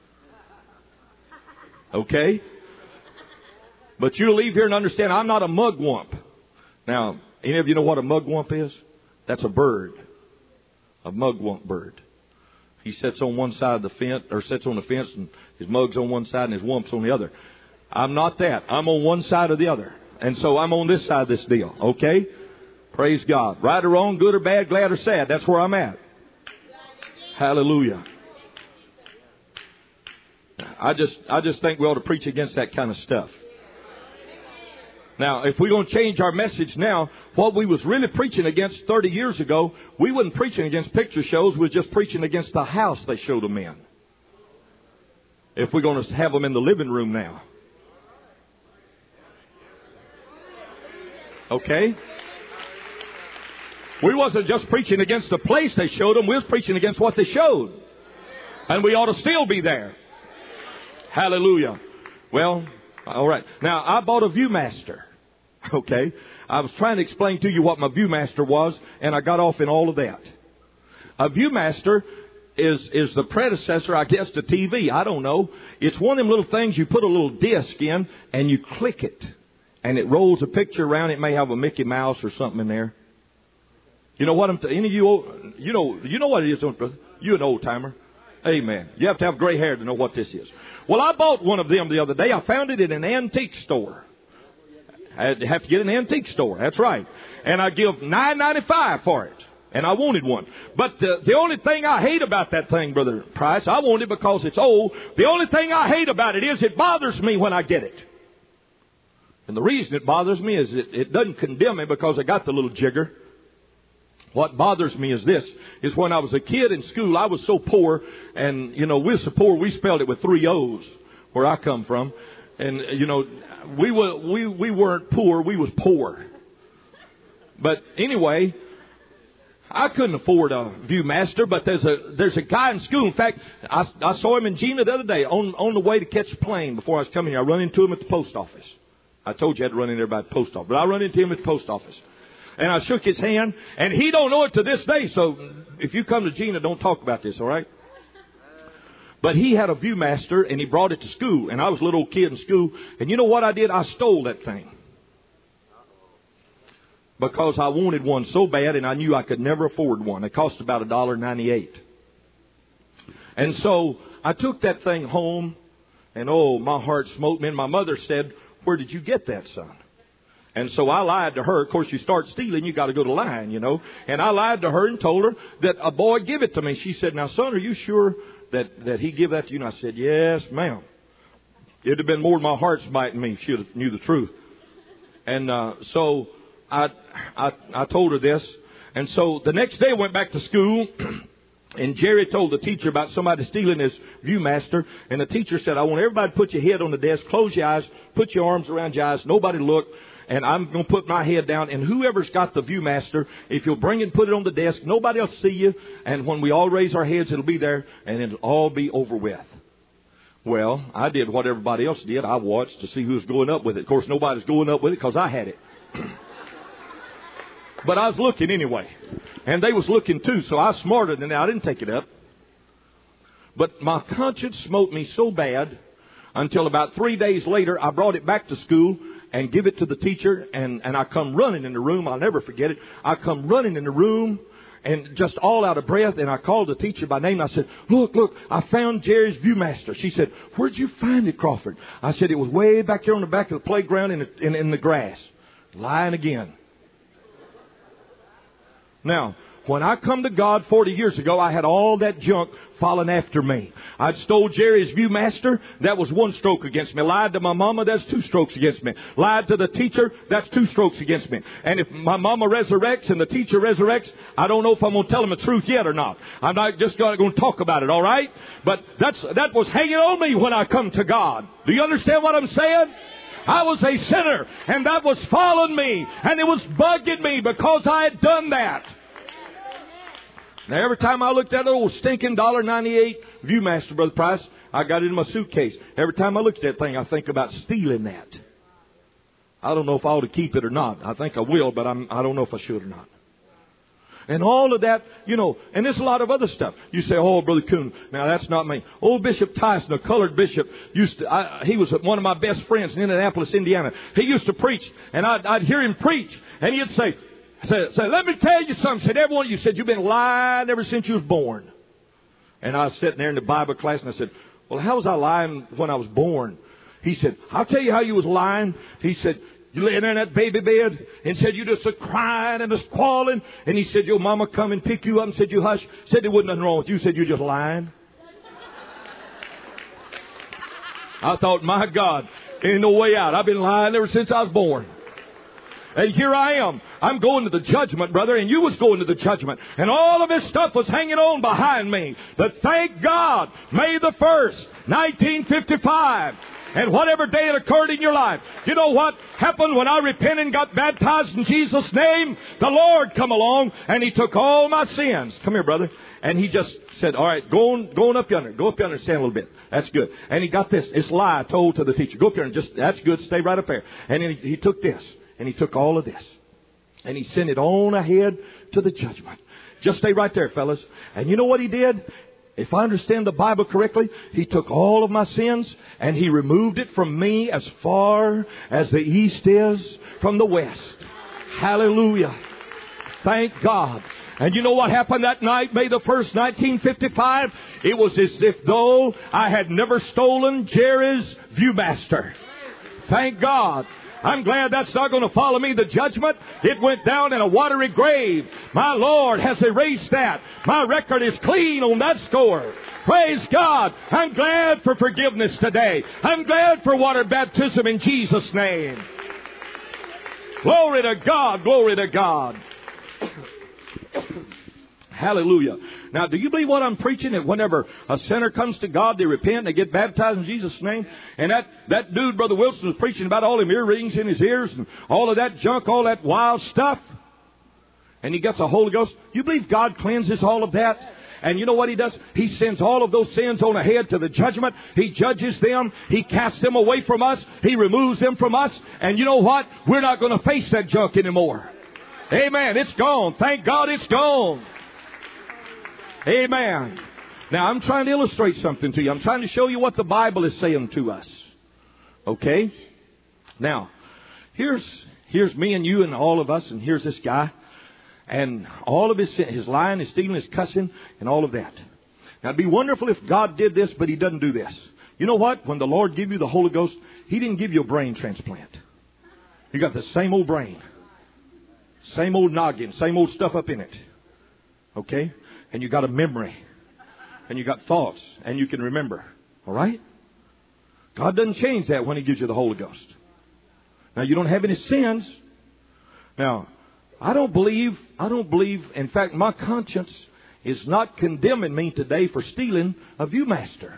Okay? But you'll leave here and understand I'm not a mugwump. Now, any of you know what a mugwump is? That's a bird. A mugwump bird. He sits on one side of the fence, or sits on the fence, and his mug's on one side and his wump's on the other. I'm not that. I'm on one side or the other. And so I'm on this side of this deal. Okay? Praise God. Right or wrong, good or bad, glad or sad. That's where I'm at. Hallelujah. I just, I just think we ought to preach against that kind of stuff. Now, if we're going to change our message now, what we was really preaching against thirty years ago, we wasn't preaching against picture shows. We was just preaching against the house they showed them in. If we're going to have them in the living room now. Okay? We wasn't just preaching against the place they showed them. We was preaching against what they showed. And we ought to still be there. Hallelujah. Well, all right. Now, I bought a Viewmaster. Okay? I was trying to explain to you what my Viewmaster was, and I got off in all of that. A Viewmaster is is the predecessor, I guess, to T V. I don't know. It's one of them little things you put a little disc in, and you click it. And it rolls a picture around. It may have a Mickey Mouse or something in there. You know what I'm t- any of you old, you know you know what it is, don't you? You an old timer. Amen. You have to have gray hair to know what this is. Well, I bought one of them the other day. I found it in an antique store. I had to have to get an antique store. That's right. And I give nine ninety-five for it. And I wanted one. But the, the only thing I hate about that thing, Brother Price, I want it because it's old. The only thing I hate about it is it bothers me when I get it. And the reason it bothers me is it, it doesn't condemn me because I got the little jigger. What bothers me is this, is when I was a kid in school, I was so poor, and, you know, we were so poor, we spelled it with three O's, where I come from. And, you know, we were, we, we weren't poor, we was poor. But anyway, I couldn't afford a Viewmaster, but there's a there's a guy in school. In fact, I, I saw him in Gina the other day on, on the way to catch a plane before I was coming here. I run into him at the post office. I told you I had to run in there by the post office. But I run into him at the post office. And I shook his hand, and he don't know it to this day. So if you come to Gina, don't talk about this, all right? But he had a Viewmaster, and he brought it to school. And I was a little kid in school. And you know what I did? I stole that thing. Because I wanted one so bad, and I knew I could never afford one. It cost about a dollar ninety-eight. And so I took that thing home, and oh, my heart smote me. And my mother said, "Where did you get that, son?" And so I lied to her. Of course, you start stealing, you got to go to lying, you know. And I lied to her and told her that a boy gave it to me. She said, "Now, son, are you sure that, that he gave that to you?" And I said, "Yes, ma'am." It would have been more than my heart smiting me if she knew the truth. And uh, so I, I I told her this. And so the next day I went back to school. And Jerry told the teacher about somebody stealing his Viewmaster. And the teacher said, "I want everybody to put your head on the desk, close your eyes, put your arms around your eyes, nobody look. And I'm going to put my head down. And whoever's got the Viewmaster, if you'll bring it and put it on the desk, nobody else see you. And when we all raise our heads, it'll be there. And it'll all be over with." Well, I did what everybody else did. I watched to see who was going up with it. Of course, nobody's going up with it because I had it. But I was looking anyway. And they was looking too. So I was smarter than that. I didn't take it up. But my conscience smote me so bad until about three days later, I brought it back to school and give it to the teacher. And, and I come running in the room. I'll never forget it. I come running in the room and just all out of breath. And I called the teacher by name. I said, look, look, I found Jerry's Viewmaster. She said, "Where'd you find it, Crawford?" I said, "It was way back here on the back of the playground in the, in, in the grass." Lying again. Now, when I come to God forty years ago, I had all that junk following after me. I'd stole Jerry's Viewmaster. That was one stroke against me. Lied to my mama. That's two strokes against me. Lied to the teacher. That's two strokes against me. And if my mama resurrects and the teacher resurrects, I don't know if I'm going to tell them the truth yet or not. I'm not just going to talk about it, all right? But that's that was hanging on me when I come to God. Do you understand what I'm saying? I was a sinner, and that was following me, and it was bugging me because I had done that. Now, every time I looked at that old stinking one dollar ninety-eight Viewmaster, Brother Price, I got it in my suitcase. Every time I look at that thing, I think about stealing that. I don't know if I ought to keep it or not. I think I will, but I'm, I don't know if I should or not. And all of that, you know, and there's a lot of other stuff. You say, "Oh, Brother Coon, now that's not me." Old Bishop Tyson, a colored bishop, used to, I, he was one of my best friends in Indianapolis, Indiana. He used to preach, and I'd, I'd hear him preach, and he'd say, say, say, "Let me tell you something." Said, "Every one of you," said, "you've been lying ever since you was born." And I was sitting there in the Bible class, and I said, "Well, how was I lying when I was born?" He said, "I'll tell you how you was lying." He said, "You laying there in that baby bed," and said, "you just a crying and a squalling." And he said, "Your mama come and pick you up," and said, "You hush." Said, "There wasn't nothing wrong with you." Said, "You just lying." I thought, my God, ain't no way out. I've been lying ever since I was born. And here I am. I'm going to the judgment, brother, and you was going to the judgment. And all of this stuff was hanging on behind me. But thank God, May the first, nineteen fifty-five. And whatever day it occurred in your life, you know what happened when I repented and got baptized in Jesus' name? The Lord come along and He took all my sins. Come here, brother. And He just said, "All right, go on, go on up yonder. Go up yonder and stand a little bit. That's good." And He got this. This lie told to the teacher. "Go up there and just, that's good. Stay right up there." And then he, he took this. And He took all of this. And He sent it on ahead to the judgment. Just stay right there, fellas. And you know what He did? If I understand the Bible correctly, He took all of my sins and He removed it from me as far as the east is from the west. Hallelujah. Thank God. And you know what happened that night, May the first, nineteen fifty-five? It was as if though I had never stolen Jerry's Viewmaster. Thank God. I'm glad that's not going to follow me, the judgment. It went down in a watery grave. My Lord has erased that. My record is clean on that score. Praise God. I'm glad for forgiveness today. I'm glad for water baptism in Jesus' name. Glory to God. Glory to God. Hallelujah. Now, do you believe what I'm preaching? That whenever a sinner comes to God, they repent, they get baptized in Jesus' name. And that, that dude, Brother Wilson, was preaching about all them earrings in his ears and all of that junk, all that wild stuff. and he gets the Holy Ghost. You believe God cleanses all of that? And you know what He does? He sends all of those sins on ahead to the judgment. He judges them. He casts them away from us. He removes them from us. And you know what? We're not going to face that junk anymore. Amen. It's gone. Thank God it's gone. Amen. Now, I'm trying to illustrate something to you. I'm trying to show you what the Bible is saying to us. Okay? Now, here's here's me and you and all of us, and here's this guy. And all of his sin, his lying, his stealing, his cussing, and all of that. Now, it'd be wonderful if God did this, but He doesn't do this. You know what? When the Lord gave you the Holy Ghost, He didn't give you a brain transplant. You got the same old brain. Same old noggin. Same old stuff up in it. Okay? And you got a memory. And you got thoughts. And you can remember. All right? God doesn't change that when He gives you the Holy Ghost. Now, you don't have any sins. Now, I don't believe, I don't believe, in fact, my conscience is not condemning me today for stealing a Viewmaster.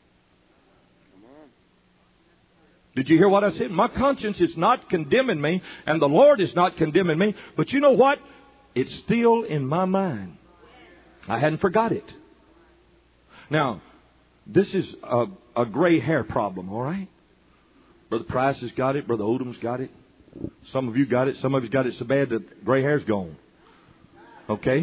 Did you hear what I said? My conscience is not condemning me, and the Lord is not condemning me. But you know what? It's still in my mind. I hadn't forgot it. Now, this is a, a gray hair problem, all right? Brother Price has got it. Brother Odom's got it. Some of you got it. Some of you got it so bad that gray hair's gone. Okay?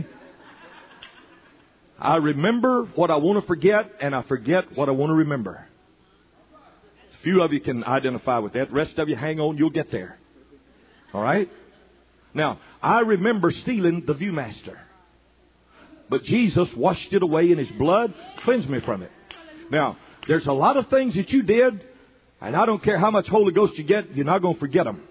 I remember what I want to forget, and I forget what I want to remember. A few of you can identify with that. The rest of you, hang on, you'll get there. All right? Now, I remember stealing the Viewmaster. But Jesus washed it away in His blood, cleansed me from it. Now, there's a lot of things that you did, and I don't care how much Holy Ghost you get, you're not going to forget them.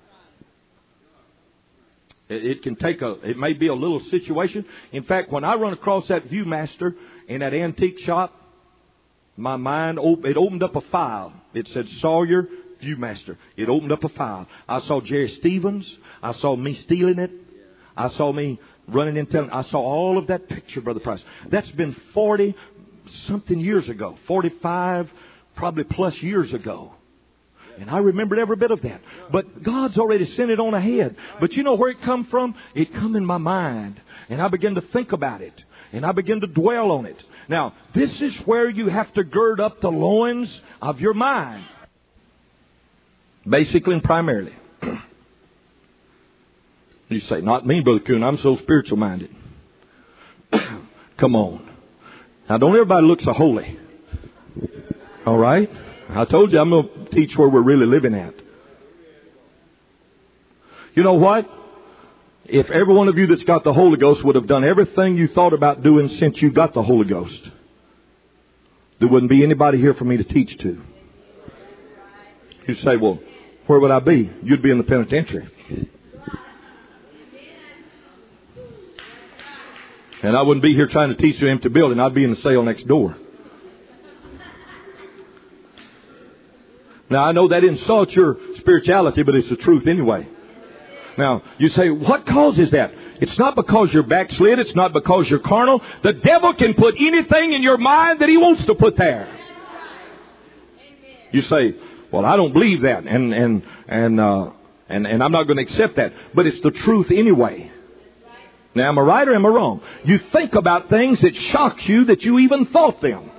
It can take a, it may be a little situation. In fact, when I run across that Viewmaster in that antique shop, my mind, it opened up a file. It said Sawyer Viewmaster. It opened up a file. I saw Jerry Stevens. I saw me stealing it. I saw me running in town. I saw all of that picture, Brother Price. That's been forty something years ago. forty-five, probably plus years ago. And I remembered every bit of that. But God's already sent it on ahead. But you know where it come from? It come in my mind. And I began to think about it. And I began to dwell on it. Now, this is where you have to gird up the loins of your mind. Basically and primarily. You say, not me, Brother Coon. I'm so spiritual minded. Come on. Now, don't everybody look so holy. All right? I told you I'm going to teach where we're really living at. You know what? If every one of you that's got the Holy Ghost would have done everything you thought about doing since you got the Holy Ghost, there wouldn't be anybody here for me to teach to. You say, well, where would I be? You'd be in the penitentiary. And I wouldn't be here trying to teach you an empty building. I'd be in the cell next door. Now, I know that insults your spirituality, but it's the truth anyway. Now, you say, what causes that? It's not because you're backslid. It's not because you're carnal. The devil can put anything in your mind that he wants to put there. You say, well, I don't believe that, and and and uh, and and I'm not going to accept that. But it's the truth anyway. Now, am I right or am I wrong? You think about things that shock you that you even thought them.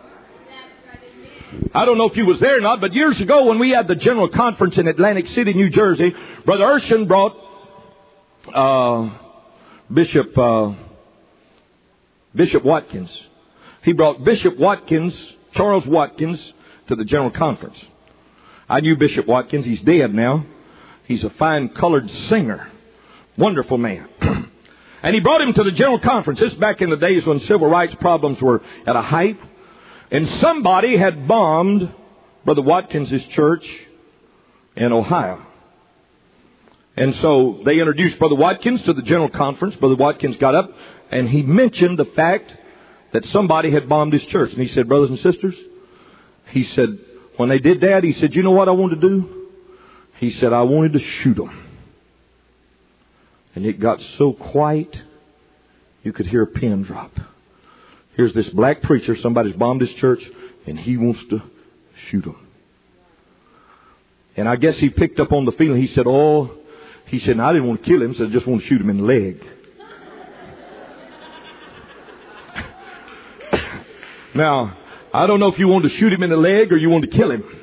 I don't know if you was there or not, but years ago when we had the general conference in Atlantic City, New Jersey, Brother Urshan brought uh, Bishop uh, Bishop Watkins. He brought Bishop Watkins, Charles Watkins, to the general conference. I knew Bishop Watkins. He's dead now. He's a fine colored singer. Wonderful man. And he brought him to the general conference. This back in the days when civil rights problems were at a height. And somebody had bombed Brother Watkins' church in Ohio. And so they introduced Brother Watkins to the general conference. Brother Watkins got up and he mentioned the fact that somebody had bombed his church. And he said, brothers and sisters, he said, when they did that, he said, you know what I wanted to do? He said, I wanted to shoot them. And it got so quiet, you could hear a pin drop. Here's this black preacher, somebody's bombed his church, and he wants to shoot him. And I guess he picked up on the feeling. He said, oh, he said, no, I didn't want to kill him, so I just want to shoot him in the leg. Now, I don't know if you want to shoot him in the leg or you want to kill him.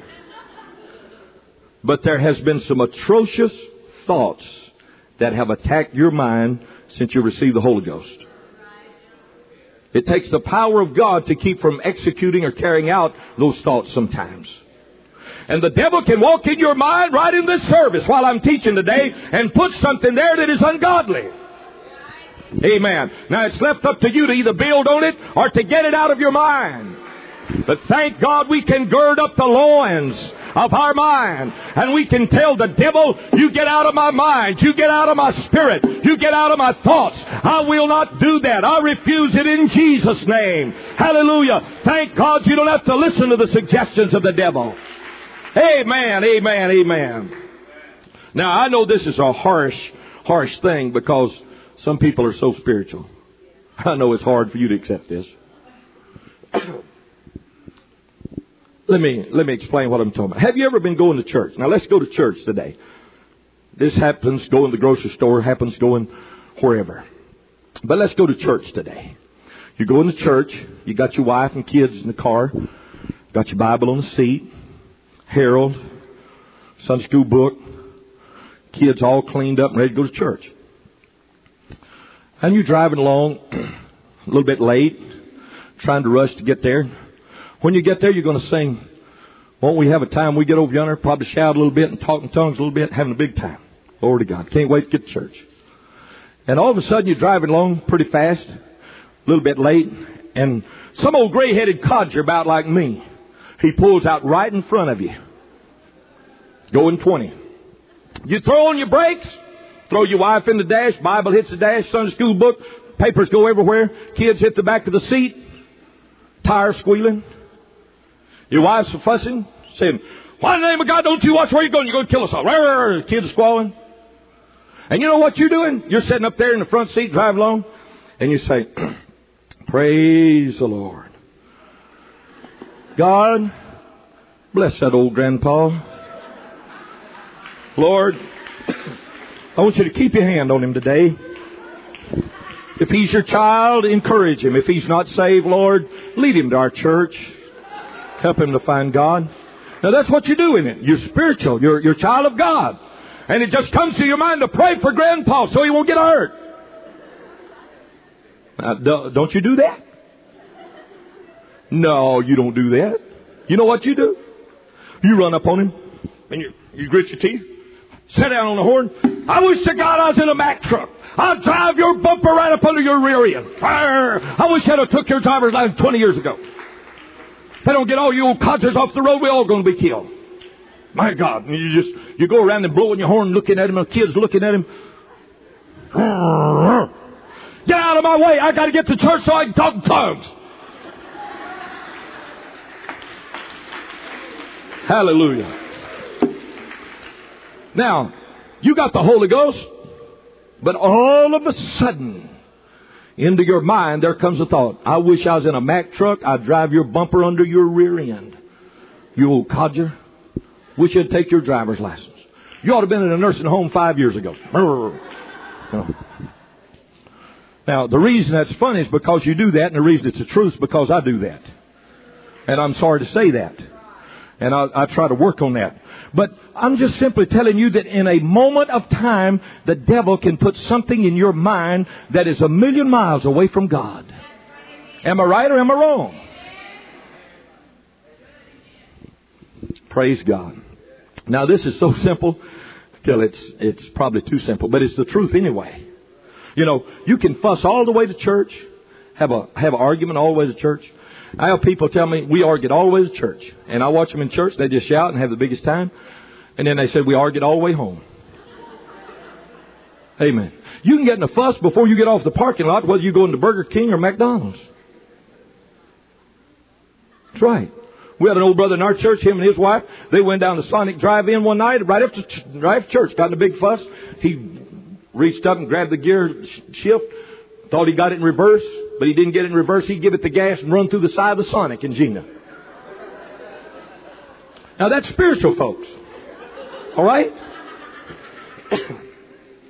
But there has been some atrocious thoughts that have attacked your mind since you received the Holy Ghost. It takes the power of God to keep from executing or carrying out those thoughts sometimes. And the devil can walk in your mind right in this service while I'm teaching today and put something there that is ungodly. Amen. Now it's left up to you to either build on it or to get it out of your mind. But thank God we can gird up the loins of our mind. And we can tell the devil, you get out of my mind. You get out of my spirit. You get out of my thoughts. I will not do that. I refuse it in Jesus' name. Hallelujah. Thank God you don't have to listen to the suggestions of the devil. Amen, amen, amen. Now I know this is a harsh, harsh thing because some people are so spiritual. I know it's hard for you to accept this. Let me, let me explain what I'm talking about. Have you ever been going to church? Now let's go to church today. This happens going to the grocery store, happens going wherever. But let's go to church today. You go into church, you got your wife and kids in the car, got your Bible on the seat, Herald, Sunday school book, kids all cleaned up and ready to go to church. And you're driving along a little bit late, trying to rush to get there. When you get there, you're going to sing, won't we have a time we get over yonder, probably shout a little bit and talk in tongues a little bit, having a big time. Glory to God. Can't wait to get to church. And all of a sudden, you're driving along pretty fast, a little bit late, and some old gray-headed codger about like me, he pulls out right in front of you, going twenty. You throw on your brakes, throw your wife in the dash, Bible hits the dash, Sunday school book, papers go everywhere, kids hit the back of the seat, tires squealing. Your wife's fussing, saying, why in the name of God don't you watch where you're going? You're going to kill us all. The kids are squalling. And you know what you're doing? You're sitting up there in the front seat, driving along, and you say, praise the Lord. God, bless that old grandpa. Lord, I want you to keep your hand on him today. If he's your child, encourage him. If he's not saved, Lord, lead him to our church. Help him to find God. Now that's what you're doing. It. You're spiritual. You're, you're a child of God. And it just comes to your mind to pray for Grandpa so he won't get hurt. Now, don't you do that? No, you don't do that. You know what you do? You run up on him and you, you grit your teeth. Sit down on the horn. I wish to God I was in a Mack truck. I'll drive your bumper right up under your rear end. Fire. I wish I'd have took your driver's license twenty years ago. If they don't get all you old codgers off the road, we're all going to be killed. My God. And you just, you go around and blowing your horn, looking at him, and the kids looking at him. Get out of my way. I got to get to church so I can talk in tongues. Hallelujah. Now, you got the Holy Ghost, but all of a sudden, into your mind, there comes a thought. I wish I was in a Mack truck. I'd drive your bumper under your rear end. You old codger. Wish you'd take your driver's license. You ought to have been in a nursing home five years ago. Now, the reason that's funny is because you do that, and the reason it's the truth is because I do that. And I'm sorry to say that. And I, I try to work on that. But I'm just simply telling you that in a moment of time, the devil can put something in your mind that is a million miles away from God. Am I right or am I wrong? Praise God. Now this is so simple till it's it's probably too simple, but it's the truth anyway. You know, you can fuss all the way to church, have a have an argument all the way to church. I have people tell me we argued all the way to church. And I watch them in church. They just shout and have the biggest time. And then they said we argued all the way home. Amen. You can get in a fuss before you get off the parking lot, whether you go into Burger King or McDonald's. That's right. We had an old brother in our church, him and his wife. They went down to Sonic Drive-In one night, right after, right after church. Got in a big fuss. He reached up and grabbed the gear shift. Thought he got it in reverse. But he didn't get it in reverse. He'd give it the gas and run through the side of the Sonic in Gina. Now that's spiritual, folks. All right?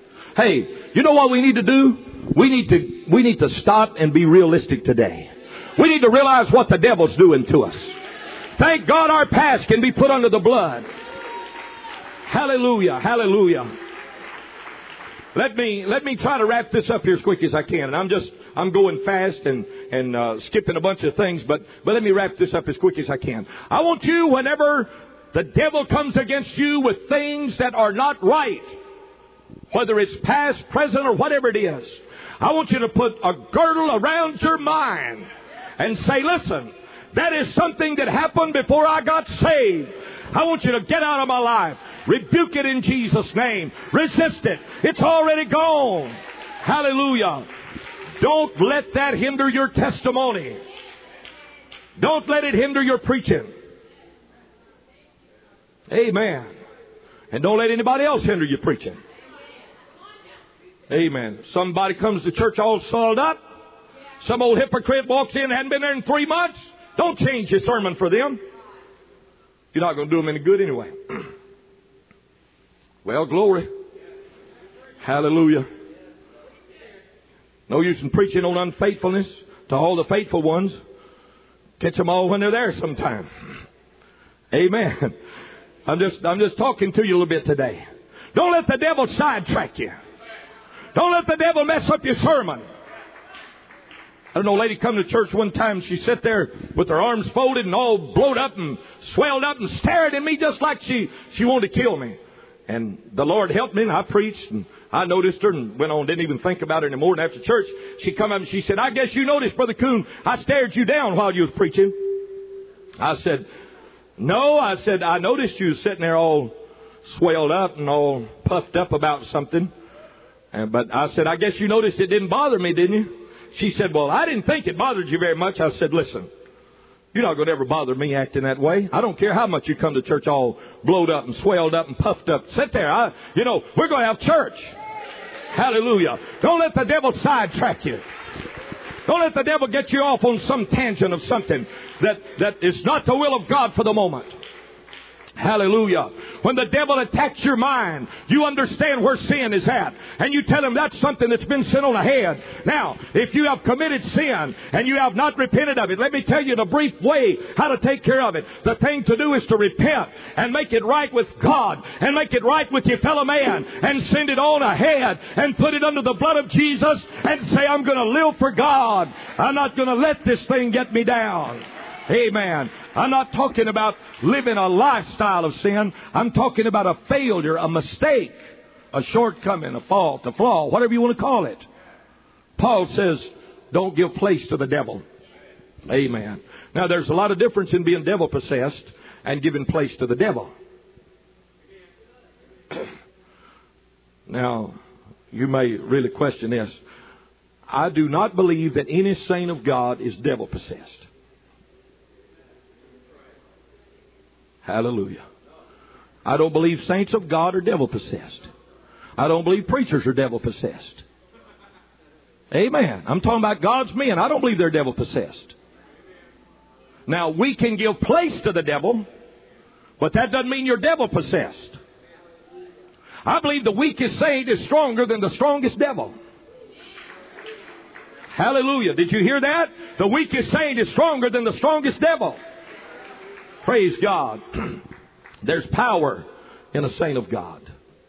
Hey, you know what we need to do? We need to we need to stop and be realistic today. We need to realize what the devil's doing to us. Thank God our past can be put under the blood. Hallelujah, hallelujah. Let me let me try to wrap this up here as quick as I can. And I'm just I'm going fast and and uh, skipping a bunch of things, but but let me wrap this up as quick as I can. I want you, whenever the devil comes against you with things that are not right, whether it's past, present, or whatever it is, I want you to put a girdle around your mind and say, listen, that is something that happened before I got saved. I want you to get out of my life. Rebuke it in Jesus' name. Resist it. It's already gone. Hallelujah. Don't let that hinder your testimony. Don't let it hinder your preaching. Amen. And don't let anybody else hinder your preaching. Amen. Somebody comes to church all soiled up. Some old hypocrite walks in, hadn't been there in three months. Don't change your sermon for them. You're not going to do them any good anyway. Well, glory. Hallelujah. No use in preaching on unfaithfulness to all the faithful ones. Catch them all when they're there sometime. Amen. I'm just, I'm just talking to you a little bit today. Don't let the devil sidetrack you. Don't let the devil mess up your sermon. I don't know, a lady come to church one time. She sat there with her arms folded and all blowed up and swelled up and stared at me just like she, she wanted to kill me. And the Lord helped me, and I preached, and I noticed her and went on, didn't even think about her anymore. And after church, she come up and she said, I guess you noticed, Brother Coon, I stared you down while you was preaching. I said, no, I said, I noticed you sitting there all swelled up and all puffed up about something. And, but I said, I guess you noticed it didn't bother me, didn't you? She said, well, I didn't think it bothered you very much. I said, listen, you're not going to ever bother me acting that way. I don't care how much you come to church all blowed up and swelled up and puffed up. Sit there. I, you know, we're going to have church. Hallelujah. Don't let the devil sidetrack you. Don't let the devil get you off on some tangent of something that, that is not the will of God for the moment. Hallelujah. When the devil attacks your mind, you understand where sin is at. And you tell him that's something that's been sent on ahead. Now, if you have committed sin and you have not repented of it, let me tell you in a brief way how to take care of it. The thing to do is to repent and make it right with God and make it right with your fellow man and send it on ahead and put it under the blood of Jesus and say, I'm going to live for God. I'm not going to let this thing get me down. Amen. I'm not talking about living a lifestyle of sin. I'm talking about a failure, a mistake, a shortcoming, a fault, a flaw, whatever you want to call it. Paul says, don't give place to the devil. Amen. Now, there's a lot of difference in being devil-possessed and giving place to the devil. Now, you may really question this. I do not believe that any saint of God is devil-possessed. Hallelujah. I don't believe saints of God are devil-possessed. I don't believe preachers are devil-possessed. Amen. I'm talking about God's men. I don't believe they're devil-possessed. Now, we can give place to the devil, but that doesn't mean you're devil-possessed. I believe the weakest saint is stronger than the strongest devil. Hallelujah. Did you hear that? The weakest saint is stronger than the strongest devil. Praise God. There's power in a saint of God.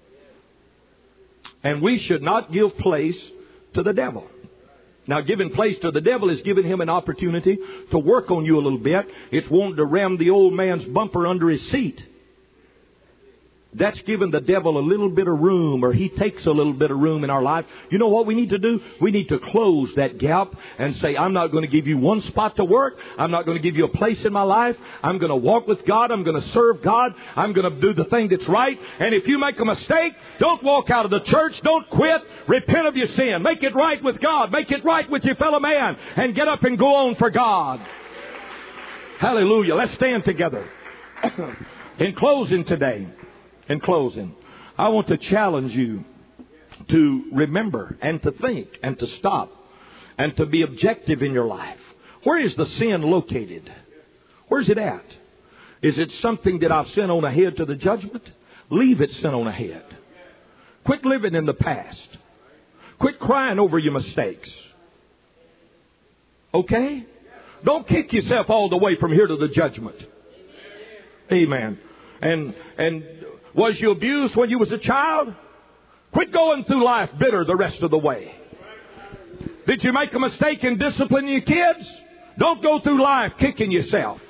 And we should not give place to the devil. Now, giving place to the devil is giving him an opportunity to work on you a little bit. It's wanting to ram the old man's bumper under his seat. That's giving the devil a little bit of room, or he takes a little bit of room in our life. You know what we need to do? We need to close that gap and say, I'm not going to give you one spot to work. I'm not going to give you a place in my life. I'm going to walk with God. I'm going to serve God. I'm going to do the thing that's right. And if you make a mistake, don't walk out of the church. Don't quit. Repent of your sin. Make it right with God. Make it right with your fellow man. And get up and go on for God. Hallelujah. Let's stand together. In closing today, In closing, I want to challenge you to remember and to think and to stop and to be objective in your life. Where is the sin located? Where's it at? Is it something that I've sent on ahead to the judgment? Leave it sent on ahead. Quit living in the past. Quit crying over your mistakes. Okay? Don't kick yourself all the way from here to the judgment. Amen. And, and was you abused when you was a child? Quit going through life bitter the rest of the way. Did you make a mistake in disciplining your kids? Don't go through life kicking yourself.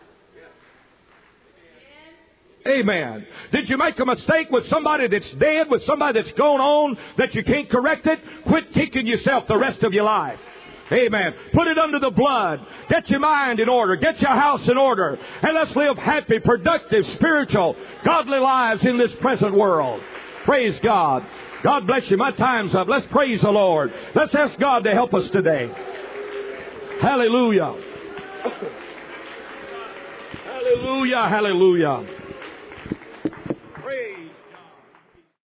Amen. Did you make a mistake with somebody that's dead, with somebody that's gone on, that you can't correct it? Quit kicking yourself the rest of your life. Amen. Put it under the blood. Get your mind in order. Get your house in order. And let's live happy, productive, spiritual, godly lives in this present world. Praise God. God bless you. My time's up. Let's praise the Lord. Let's ask God to help us today. Hallelujah. Hallelujah. Hallelujah.